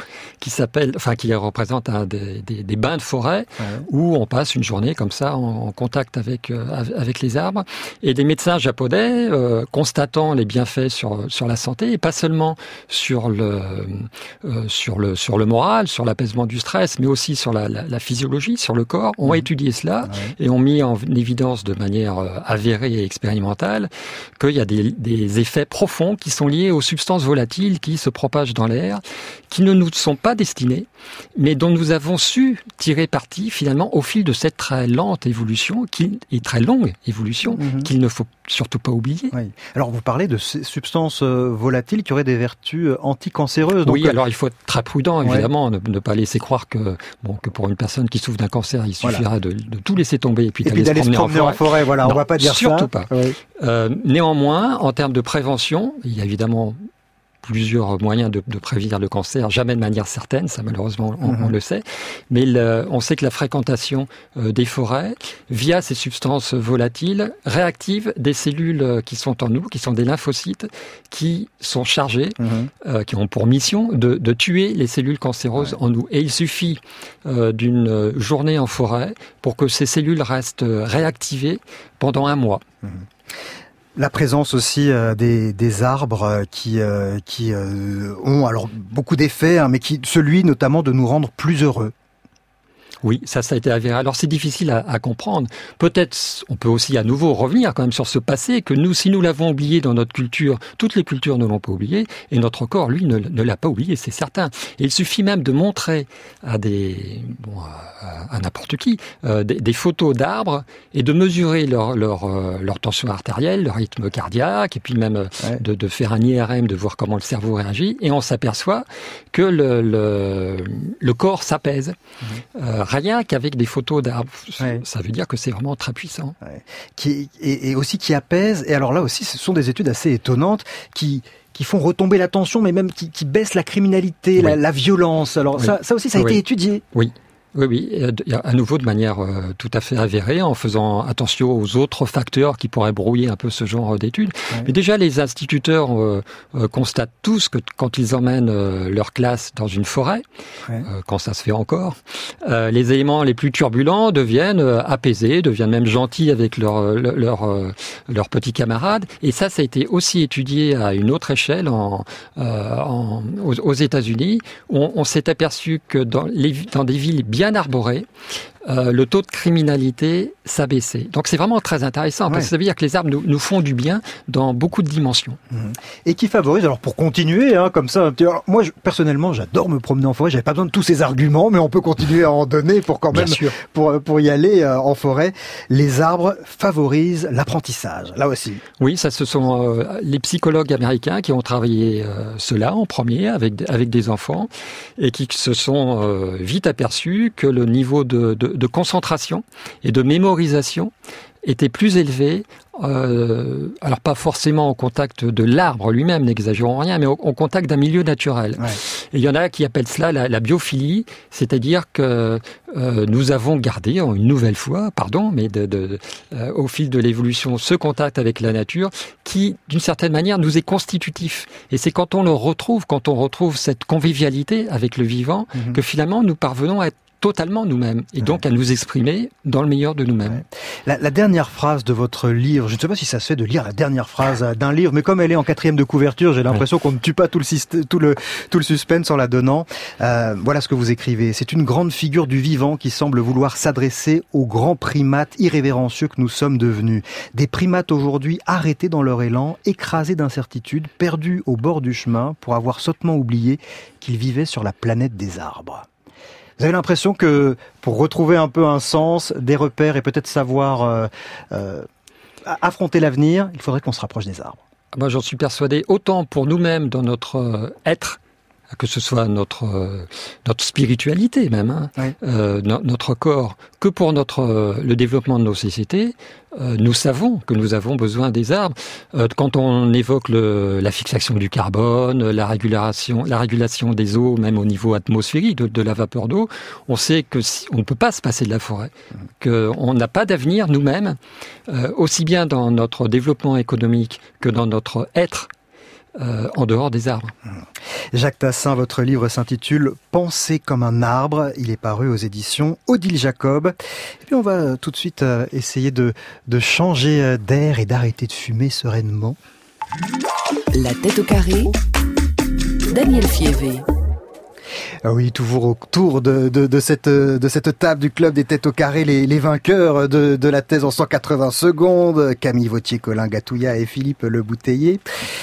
qui représente des bains de forêt où on passe une journée comme ça en contact avec les arbres. Et des médecins japonais, constatant les bienfaits sur la santé, et pas seulement sur le moral, sur l'apaisement du stress, mais aussi sur la physiologie, sur le corps, ont étudié cela et ont mis en évidence de manière avérée et expérimentale qu'il y a des effets profonds qui sont liés aux substances volatiles qui se propagent dans l'air, qui ne nous sont pas destinés, mais dont nous avons su tirer parti finalement au fil de cette très lente évolution et très longue évolution qu'il ne faut surtout pas oublier. Oui. Alors vous parlez de ces substances volatiles qui auraient des vertus anticancéreuses. Donc, oui, alors il faut être très prudent évidemment, ne pas laisser croire que pour une personne qui souffre d'un cancer, il suffira de tout laisser tomber et puis d'aller se promener en forêt. Voilà, on va pas dire surtout ça. Pas. Oui. Néanmoins, en termes de prévention, il y a évidemment plusieurs moyens de prévenir le cancer, jamais de manière certaine, ça malheureusement on le sait, mais on sait que la fréquentation des forêts, via ces substances volatiles, réactive des cellules qui sont en nous, qui sont des lymphocytes, qui sont chargées, qui ont pour mission de tuer les cellules cancéreuses en nous. Et il suffit d'une journée en forêt pour que ces cellules restent réactivées pendant 1 mois. La présence aussi des arbres qui ont alors beaucoup d'effets, mais celui notamment de nous rendre plus heureux. Oui, ça a été avéré. Alors c'est difficile à comprendre. Peut-être on peut aussi à nouveau revenir quand même sur ce passé que si nous l'avons oublié dans notre culture, toutes les cultures ne l'ont pas oublié, et notre corps, lui, ne l'a pas oublié, c'est certain. Et il suffit même de montrer à n'importe qui des photos d'arbres et de mesurer leur tension artérielle, leur rythme cardiaque, et puis même de faire un IRM, de voir comment le cerveau réagit, et on s'aperçoit que le corps s'apaise. Rien qu'avec des photos d'arbres. Ça veut dire que c'est vraiment très puissant. Et aussi qui apaise. Et alors là aussi, ce sont des études assez étonnantes qui font retomber la tension, mais même qui baissent la criminalité, la violence. Alors ça aussi, ça a été étudié. Oui, à nouveau de manière tout à fait avérée, en faisant attention aux autres facteurs qui pourraient brouiller un peu ce genre d'études. Mais déjà, les instituteurs constatent tous que quand ils emmènent leur classe dans une forêt, quand ça se fait encore, les éléments les plus turbulents deviennent apaisés, deviennent même gentils avec leurs petits camarades. Et ça a été aussi étudié à une autre échelle aux États-Unis. On s'est aperçu que dans des villes bien arborées, le taux de criminalité s'abaissait. Donc c'est vraiment très intéressant, parce que ça veut dire que les arbres nous font du bien dans beaucoup de dimensions. Et qui favorise, alors pour continuer, comme ça, alors moi personnellement j'adore me promener en forêt, j'avais pas besoin de tous ces arguments, mais on peut continuer à en donner pour quand même, pour y aller en forêt. Les arbres favorisent l'apprentissage, là aussi. Oui, ça ce sont les psychologues américains qui ont travaillé cela en premier avec des enfants et qui se sont vite aperçus que le niveau de concentration et de mémorisation était plus élevé, alors pas forcément au contact de l'arbre lui-même, n'exagérons rien, mais au contact d'un milieu naturel. Et il y en a qui appellent cela la biophilie, c'est-à-dire que nous avons gardé une nouvelle fois, mais au fil de l'évolution, ce contact avec la nature qui, d'une certaine manière, nous est constitutif. Et c'est quand on retrouve cette convivialité avec le vivant, que finalement nous parvenons à être totalement nous-mêmes, et donc à nous exprimer dans le meilleur de nous-mêmes. La dernière phrase de votre livre, je ne sais pas si ça se fait de lire la dernière phrase d'un livre, mais comme elle est en 4e de couverture, j'ai l'impression qu'on ne tue pas tout le suspense en la donnant. Voilà ce que vous écrivez. C'est une grande figure du vivant qui semble vouloir s'adresser aux grands primates irrévérencieux que nous sommes devenus. Des primates aujourd'hui arrêtés dans leur élan, écrasés d'incertitude, perdus au bord du chemin pour avoir sottement oublié qu'ils vivaient sur la planète des arbres. Vous avez l'impression que pour retrouver un peu un sens, des repères et peut-être savoir affronter l'avenir, il faudrait qu'on se rapproche des arbres. Moi, j'en suis persuadé, autant pour nous-mêmes dans notre être, que ce soit notre spiritualité même, notre corps, que pour le développement de nos sociétés, nous savons que nous avons besoin des arbres. Quand on évoque la fixation du carbone, la régulation des eaux, même au niveau atmosphérique de la vapeur d'eau, on sait que on ne peut pas se passer de la forêt, qu'on n'a pas d'avenir nous-mêmes, aussi bien dans notre développement économique que dans notre être, en dehors des arbres. Jacques Tassin, votre livre s'intitule « Penser comme un arbre ». Il est paru aux éditions Odile Jacob. Et puis on va tout de suite essayer de changer d'air et d'arrêter de fumer sereinement. La tête au carré, Daniel Fievé. Ah oui, toujours autour de cette table du club des têtes au carré, les vainqueurs de la thèse en 180 secondes, Camille Vautier, Colin Gatouilla et Philippe Le Bouteiller.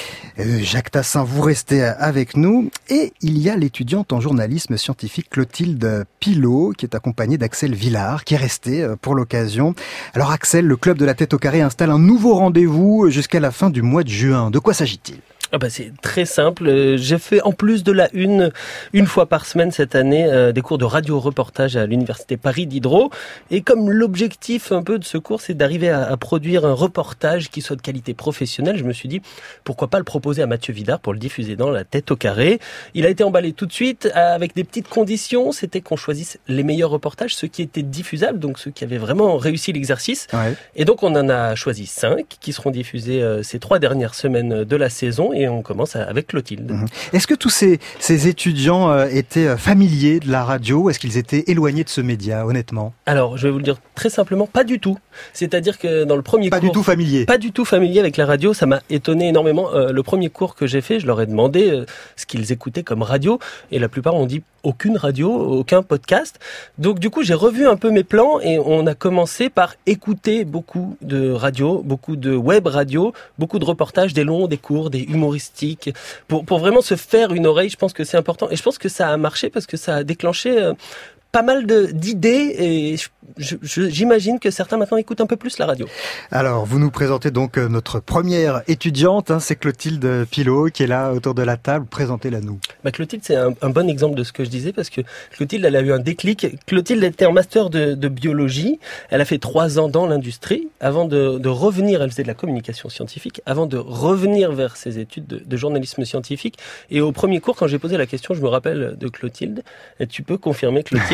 Jacques Tassin, vous restez avec nous. Et il y a l'étudiante en journalisme scientifique Clotilde Pilot, qui est accompagnée d'Axel Villard, qui est resté pour l'occasion. Alors Axel, le club de la tête au carré installe un nouveau rendez-vous jusqu'à la fin du mois de juin. De quoi s'agit-il ? C'est très simple. J'ai fait en plus de la une fois par semaine cette année, des cours de radio-reportage à l'université Paris Diderot. Et comme l'objectif un peu de ce cours, c'est d'arriver à produire un reportage qui soit de qualité professionnelle, je me suis dit, pourquoi pas le proposer à Mathieu Vidard pour le diffuser dans la tête au carré. Il a été emballé tout de suite avec des petites conditions. C'était qu'on choisisse les meilleurs reportages, ceux qui étaient diffusables, donc ceux qui avaient vraiment réussi l'exercice. Ouais. Et donc on en a choisi 5 qui seront diffusés ces 3 dernières semaines de la saison. Et on commence avec Clotilde. Est-ce que tous ces étudiants étaient familiers de la radio ou est-ce qu'ils étaient éloignés de ce média, honnêtement ? Alors, je vais vous le dire très simplement, pas du tout. C'est-à-dire que dans le premier cours... Pas du tout familier. Pas du tout familier avec la radio, ça m'a étonné énormément. Le premier cours que j'ai fait, je leur ai demandé ce qu'ils écoutaient comme radio et la plupart ont dit aucune radio, aucun podcast. Donc du coup, j'ai revu un peu mes plans et on a commencé par écouter beaucoup de radio, beaucoup de web radio, beaucoup de reportages, des longs, des courts, des humoristiques, pour vraiment se faire une oreille. Je pense que c'est important et je pense que ça a marché parce que ça a déclenché pas mal d'idées et j'imagine que certains maintenant écoutent un peu plus la radio. Alors, vous nous présentez donc notre première étudiante, c'est Clotilde Pilot qui est là autour de la table. Présentez-la nous. Clotilde, c'est un bon exemple de ce que je disais parce que Clotilde, elle a eu un déclic. Clotilde était en master de biologie. Elle a fait 3 ans dans l'industrie avant de revenir. Elle faisait de la communication scientifique avant de revenir vers ses études de journalisme scientifique. Et au premier cours, quand j'ai posé la question, je me rappelle de Clotilde. Et tu peux confirmer, Clotilde?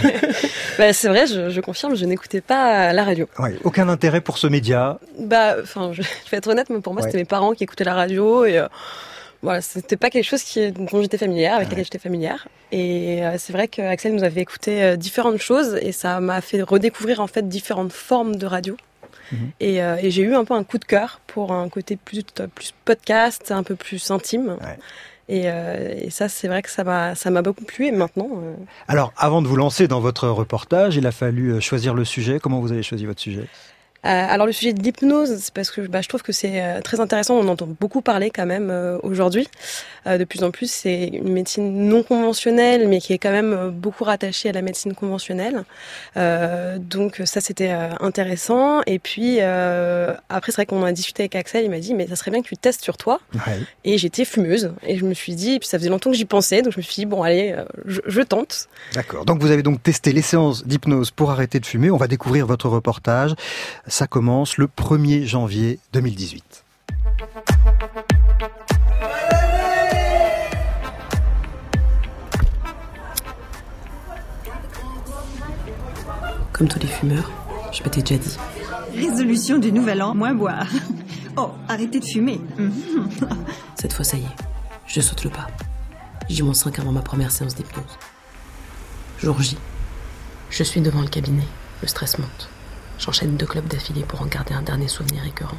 C'est vrai, je confirme, je n'écoutais pas la radio. Ouais, aucun intérêt pour ce média. Je vais être honnête, mais pour moi, c'était mes parents qui écoutaient la radio et voilà, c'était pas quelque chose dont j'étais familière, avec laquelle j'étais familière. Et c'est vrai qu'Axel nous avait écouté différentes choses et ça m'a fait redécouvrir en fait différentes formes de radio. Et j'ai eu un peu un coup de cœur pour un côté plus podcast, un peu plus intime. Ouais. Et ça, c'est vrai que ça m'a beaucoup plu. Et maintenant... Alors, avant de vous lancer dans votre reportage, il a fallu choisir le sujet. Comment vous avez choisi votre sujet ? Alors le sujet de l'hypnose, c'est parce que je trouve que c'est très intéressant. On entend beaucoup parler quand même aujourd'hui. De plus en plus, c'est une médecine non conventionnelle, mais qui est quand même beaucoup rattachée à la médecine conventionnelle. Donc ça, c'était intéressant. Et puis après, c'est vrai qu'on a discuté avec Axel. Il m'a dit, mais ça serait bien que tu testes sur toi. Ouais. Et j'étais fumeuse. Et je me suis dit, et puis ça faisait longtemps que j'y pensais, donc je me suis dit, bon allez, je tente. D'accord. Donc vous avez donc testé les séances d'hypnose pour arrêter de fumer. On va découvrir votre reportage. Ça commence le 1er janvier 2018. Comme tous les fumeurs, je m'étais déjà dit. Résolution du nouvel an, moins boire. Oh, arrêtez de fumer. Cette fois, ça y est, je saute le pas. J-5 avant ma première séance d'hypnose. Jour J, je suis devant le cabinet, le stress monte. J'enchaîne 2 clubs d'affilée pour en garder un dernier souvenir récurrent.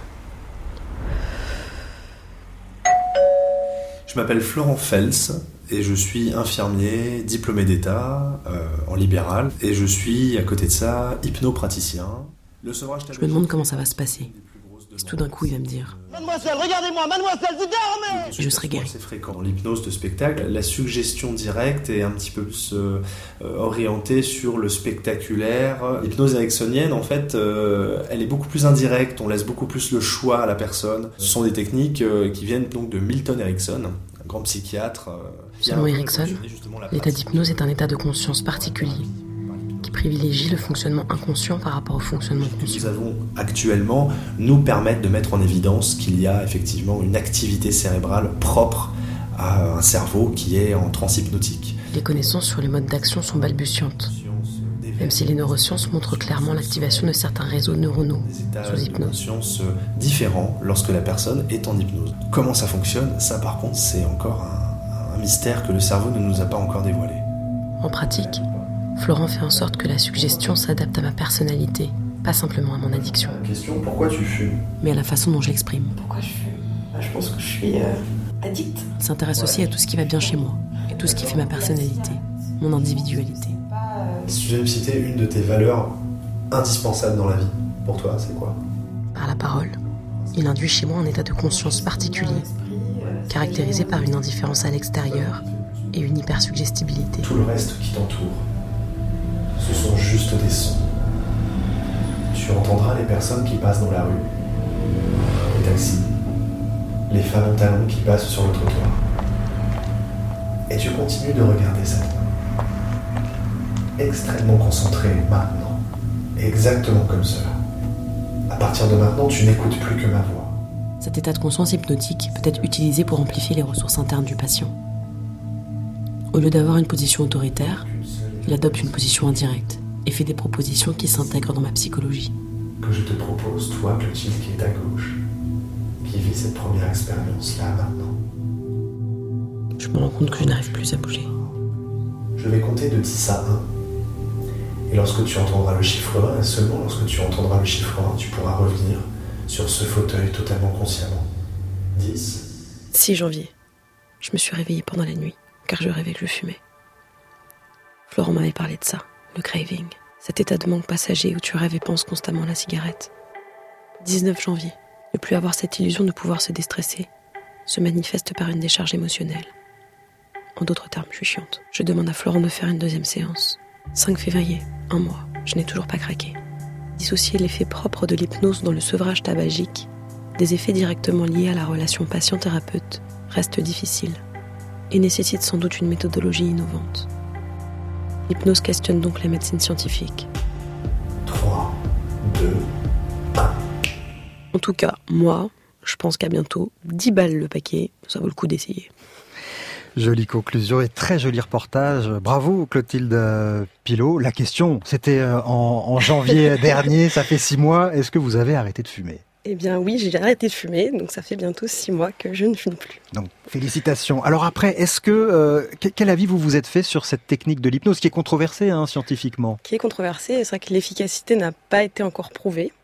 Je m'appelle Florent Fels et je suis infirmier, diplômé d'État, en libéral. Et je suis, à côté de ça, hypnopraticien. Je me demande comment ça va se passer. Et tout d'un coup, il va me dire... Mademoiselle, regardez-moi, mademoiselle, vous dormez! Et je serai guéri. C'est fréquent. Dans l'hypnose de spectacle, la suggestion directe est un petit peu plus orientée sur le spectaculaire. L'hypnose ericksonienne, en fait, elle est beaucoup plus indirecte. On laisse beaucoup plus le choix à la personne. Ce sont des techniques qui viennent donc de Milton Erickson, un grand psychiatre. Selon Erickson, l'état d'hypnose est un état de conscience particulier qui privilégie le fonctionnement inconscient par rapport au fonctionnement conscient. Nous avons actuellement nous permettent de mettre en évidence qu'il y a effectivement une activité cérébrale propre à un cerveau qui est en transe hypnotique. Les connaissances sur les modes d'action sont balbutiantes, même si les neurosciences montrent clairement l'activation de certains réseaux neuronaux sous hypnose. Des conscience différents lorsque la personne est en hypnose. Comment ça fonctionne ? Ça par contre c'est encore un mystère que le cerveau ne nous a pas encore dévoilé. En pratique, Florent fait en sorte que la suggestion s'adapte à ma personnalité, pas simplement à mon addiction. Question, pourquoi tu fumes ? Mais à la façon dont je l'exprime. Pourquoi je fume ? Je pense que je suis addict. Il s'intéresse aussi à tout ce qui va bien chez moi, et tout ce qui fait ma personnalité, mon individualité. Si tu devais me citer une de tes valeurs indispensables dans la vie, pour toi, c'est quoi ? Par la parole, il induit chez moi un état de conscience particulier, caractérisé par une indifférence à l'extérieur et une hypersuggestibilité. Tout le reste qui t'entoure, ce sont juste des sons. Tu entendras les personnes qui passent dans la rue, les taxis, les femmes en talons qui passent sur le trottoir. Et tu continues de regarder cette main. Extrêmement concentré maintenant, exactement comme cela. À partir de maintenant, tu n'écoutes plus que ma voix. Cet état de conscience hypnotique peut être utilisé pour amplifier les ressources internes du patient. Au lieu d'avoir une position autoritaire, il adopte une position indirecte et fait des propositions qui s'intègrent dans ma psychologie. Que je te propose, toi, Clotilde, qui est à gauche, qui vit cette première expérience-là maintenant. Je me rends compte que je n'arrive plus à bouger. Je vais compter de 10 à 1. Et lorsque tu entendras le chiffre 1, et seulement lorsque tu entendras le chiffre 1, tu pourras revenir sur ce fauteuil totalement consciemment. 10. 6 janvier. Je me suis réveillée pendant la nuit, car je rêvais que je fumais. Florent m'avait parlé de ça, le craving. Cet état de manque passager où tu rêves et penses constamment à la cigarette. 19 janvier. Ne plus avoir cette illusion de pouvoir se déstresser se manifeste par une décharge émotionnelle. En d'autres termes, je suis chiante. Je demande à Florent de faire une 2e séance. 5 février, 1 mois. Je n'ai toujours pas craqué. Dissocier l'effet propre de l'hypnose dans le sevrage tabagique des effets directement liés à la relation patient-thérapeute reste difficile et nécessite sans doute une méthodologie innovante. L'hypnose questionne donc la médecine scientifique. 3, 2, 1. En tout cas, moi, je pense qu'à bientôt, 10 balles le paquet, ça vaut le coup d'essayer. Jolie conclusion et très joli reportage. Bravo Clotilde Pilot. La question, c'était en janvier dernier, ça fait 6 mois. Est-ce que vous avez arrêté de fumer ? Eh bien oui, j'ai arrêté de fumer, donc ça fait bientôt 6 mois que je ne fume plus. Donc félicitations. Alors après, est-ce que quel avis vous vous êtes fait sur cette technique de l'hypnose qui est controversée scientifiquement ? Qui est controversée, c'est vrai que l'efficacité n'a pas été encore prouvée.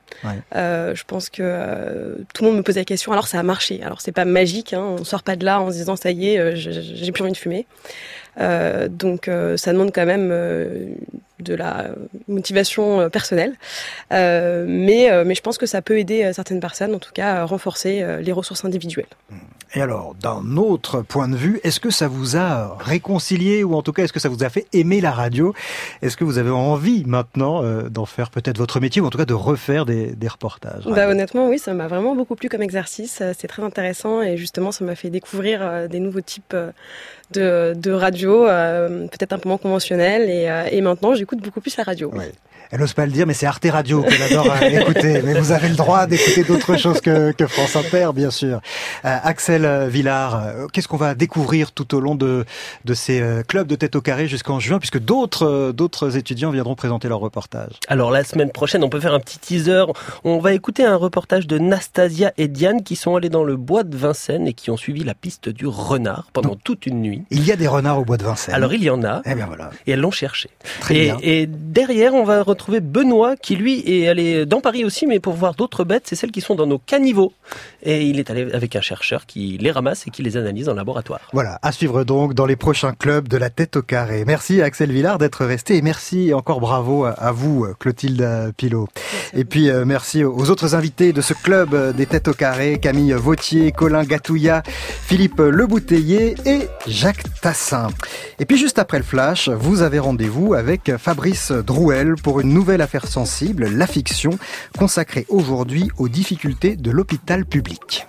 Ouais. Je pense que tout le monde me posait la question. Alors ça a marché. Alors c'est pas magique, hein, on sort pas de là en se disant ça y est, j'ai plus envie de fumer. Donc ça demande quand même de la motivation personnelle, mais je pense que ça peut aider certaines personnes, en tout cas à renforcer les ressources individuelles. Et alors, d'un autre point de vue, est-ce que ça vous a réconcilié, ou en tout cas est-ce que ça vous a fait aimer la radio? Est-ce que vous avez envie maintenant d'en faire peut-être votre métier, ou en tout cas de refaire des reportages? Honnêtement, oui, ça m'a vraiment beaucoup plu comme exercice. C'est très intéressant et justement, ça m'a fait découvrir des nouveaux types de radio, peut-être un peu moins conventionnels, et maintenant j'écoute beaucoup plus la radio. Ouais. Elle n'ose pas le dire, mais c'est Arte Radio qu'elle adore écouter. Mais vous avez le droit d'écouter d'autres choses que France Inter, bien sûr. Axel Villard, qu'est-ce qu'on va découvrir tout au long de ces clubs de tête au carré jusqu'en juin, puisque d'autres étudiants viendront présenter leur reportage? Alors la semaine prochaine, on peut faire un petit teaser. On va écouter un reportage de Nastasia et Diane qui sont allés dans le bois de Vincennes et qui ont suivi la piste du renard pendant toute une nuit. Il y a des renards au bois de Vincennes. Alors il y en a. Eh bien voilà. Et elles l'ont cherché. Très bien. Et derrière, on va retrouver Benoît qui lui est allé dans Paris aussi, mais pour voir d'autres bêtes, c'est celles qui sont dans nos caniveaux. Et il est allé avec un chercheur qui les ramasse et qui les analyse en laboratoire. Voilà, à suivre donc dans les prochains clubs de la tête au carré. Merci à Axel Villard d'être resté, et merci encore bravo à vous, Clotilde Pilot. Et puis merci aux autres invités de ce club des têtes au carré, Camille Vautier, Colin Gatouilla, Philippe Lebouteiller et Jacques Tassin. Et puis juste après le flash, vous avez rendez-vous avec Fabrice Drouel pour une nouvelle affaire sensible, la fiction, consacrée aujourd'hui aux difficultés de l'hôpital public.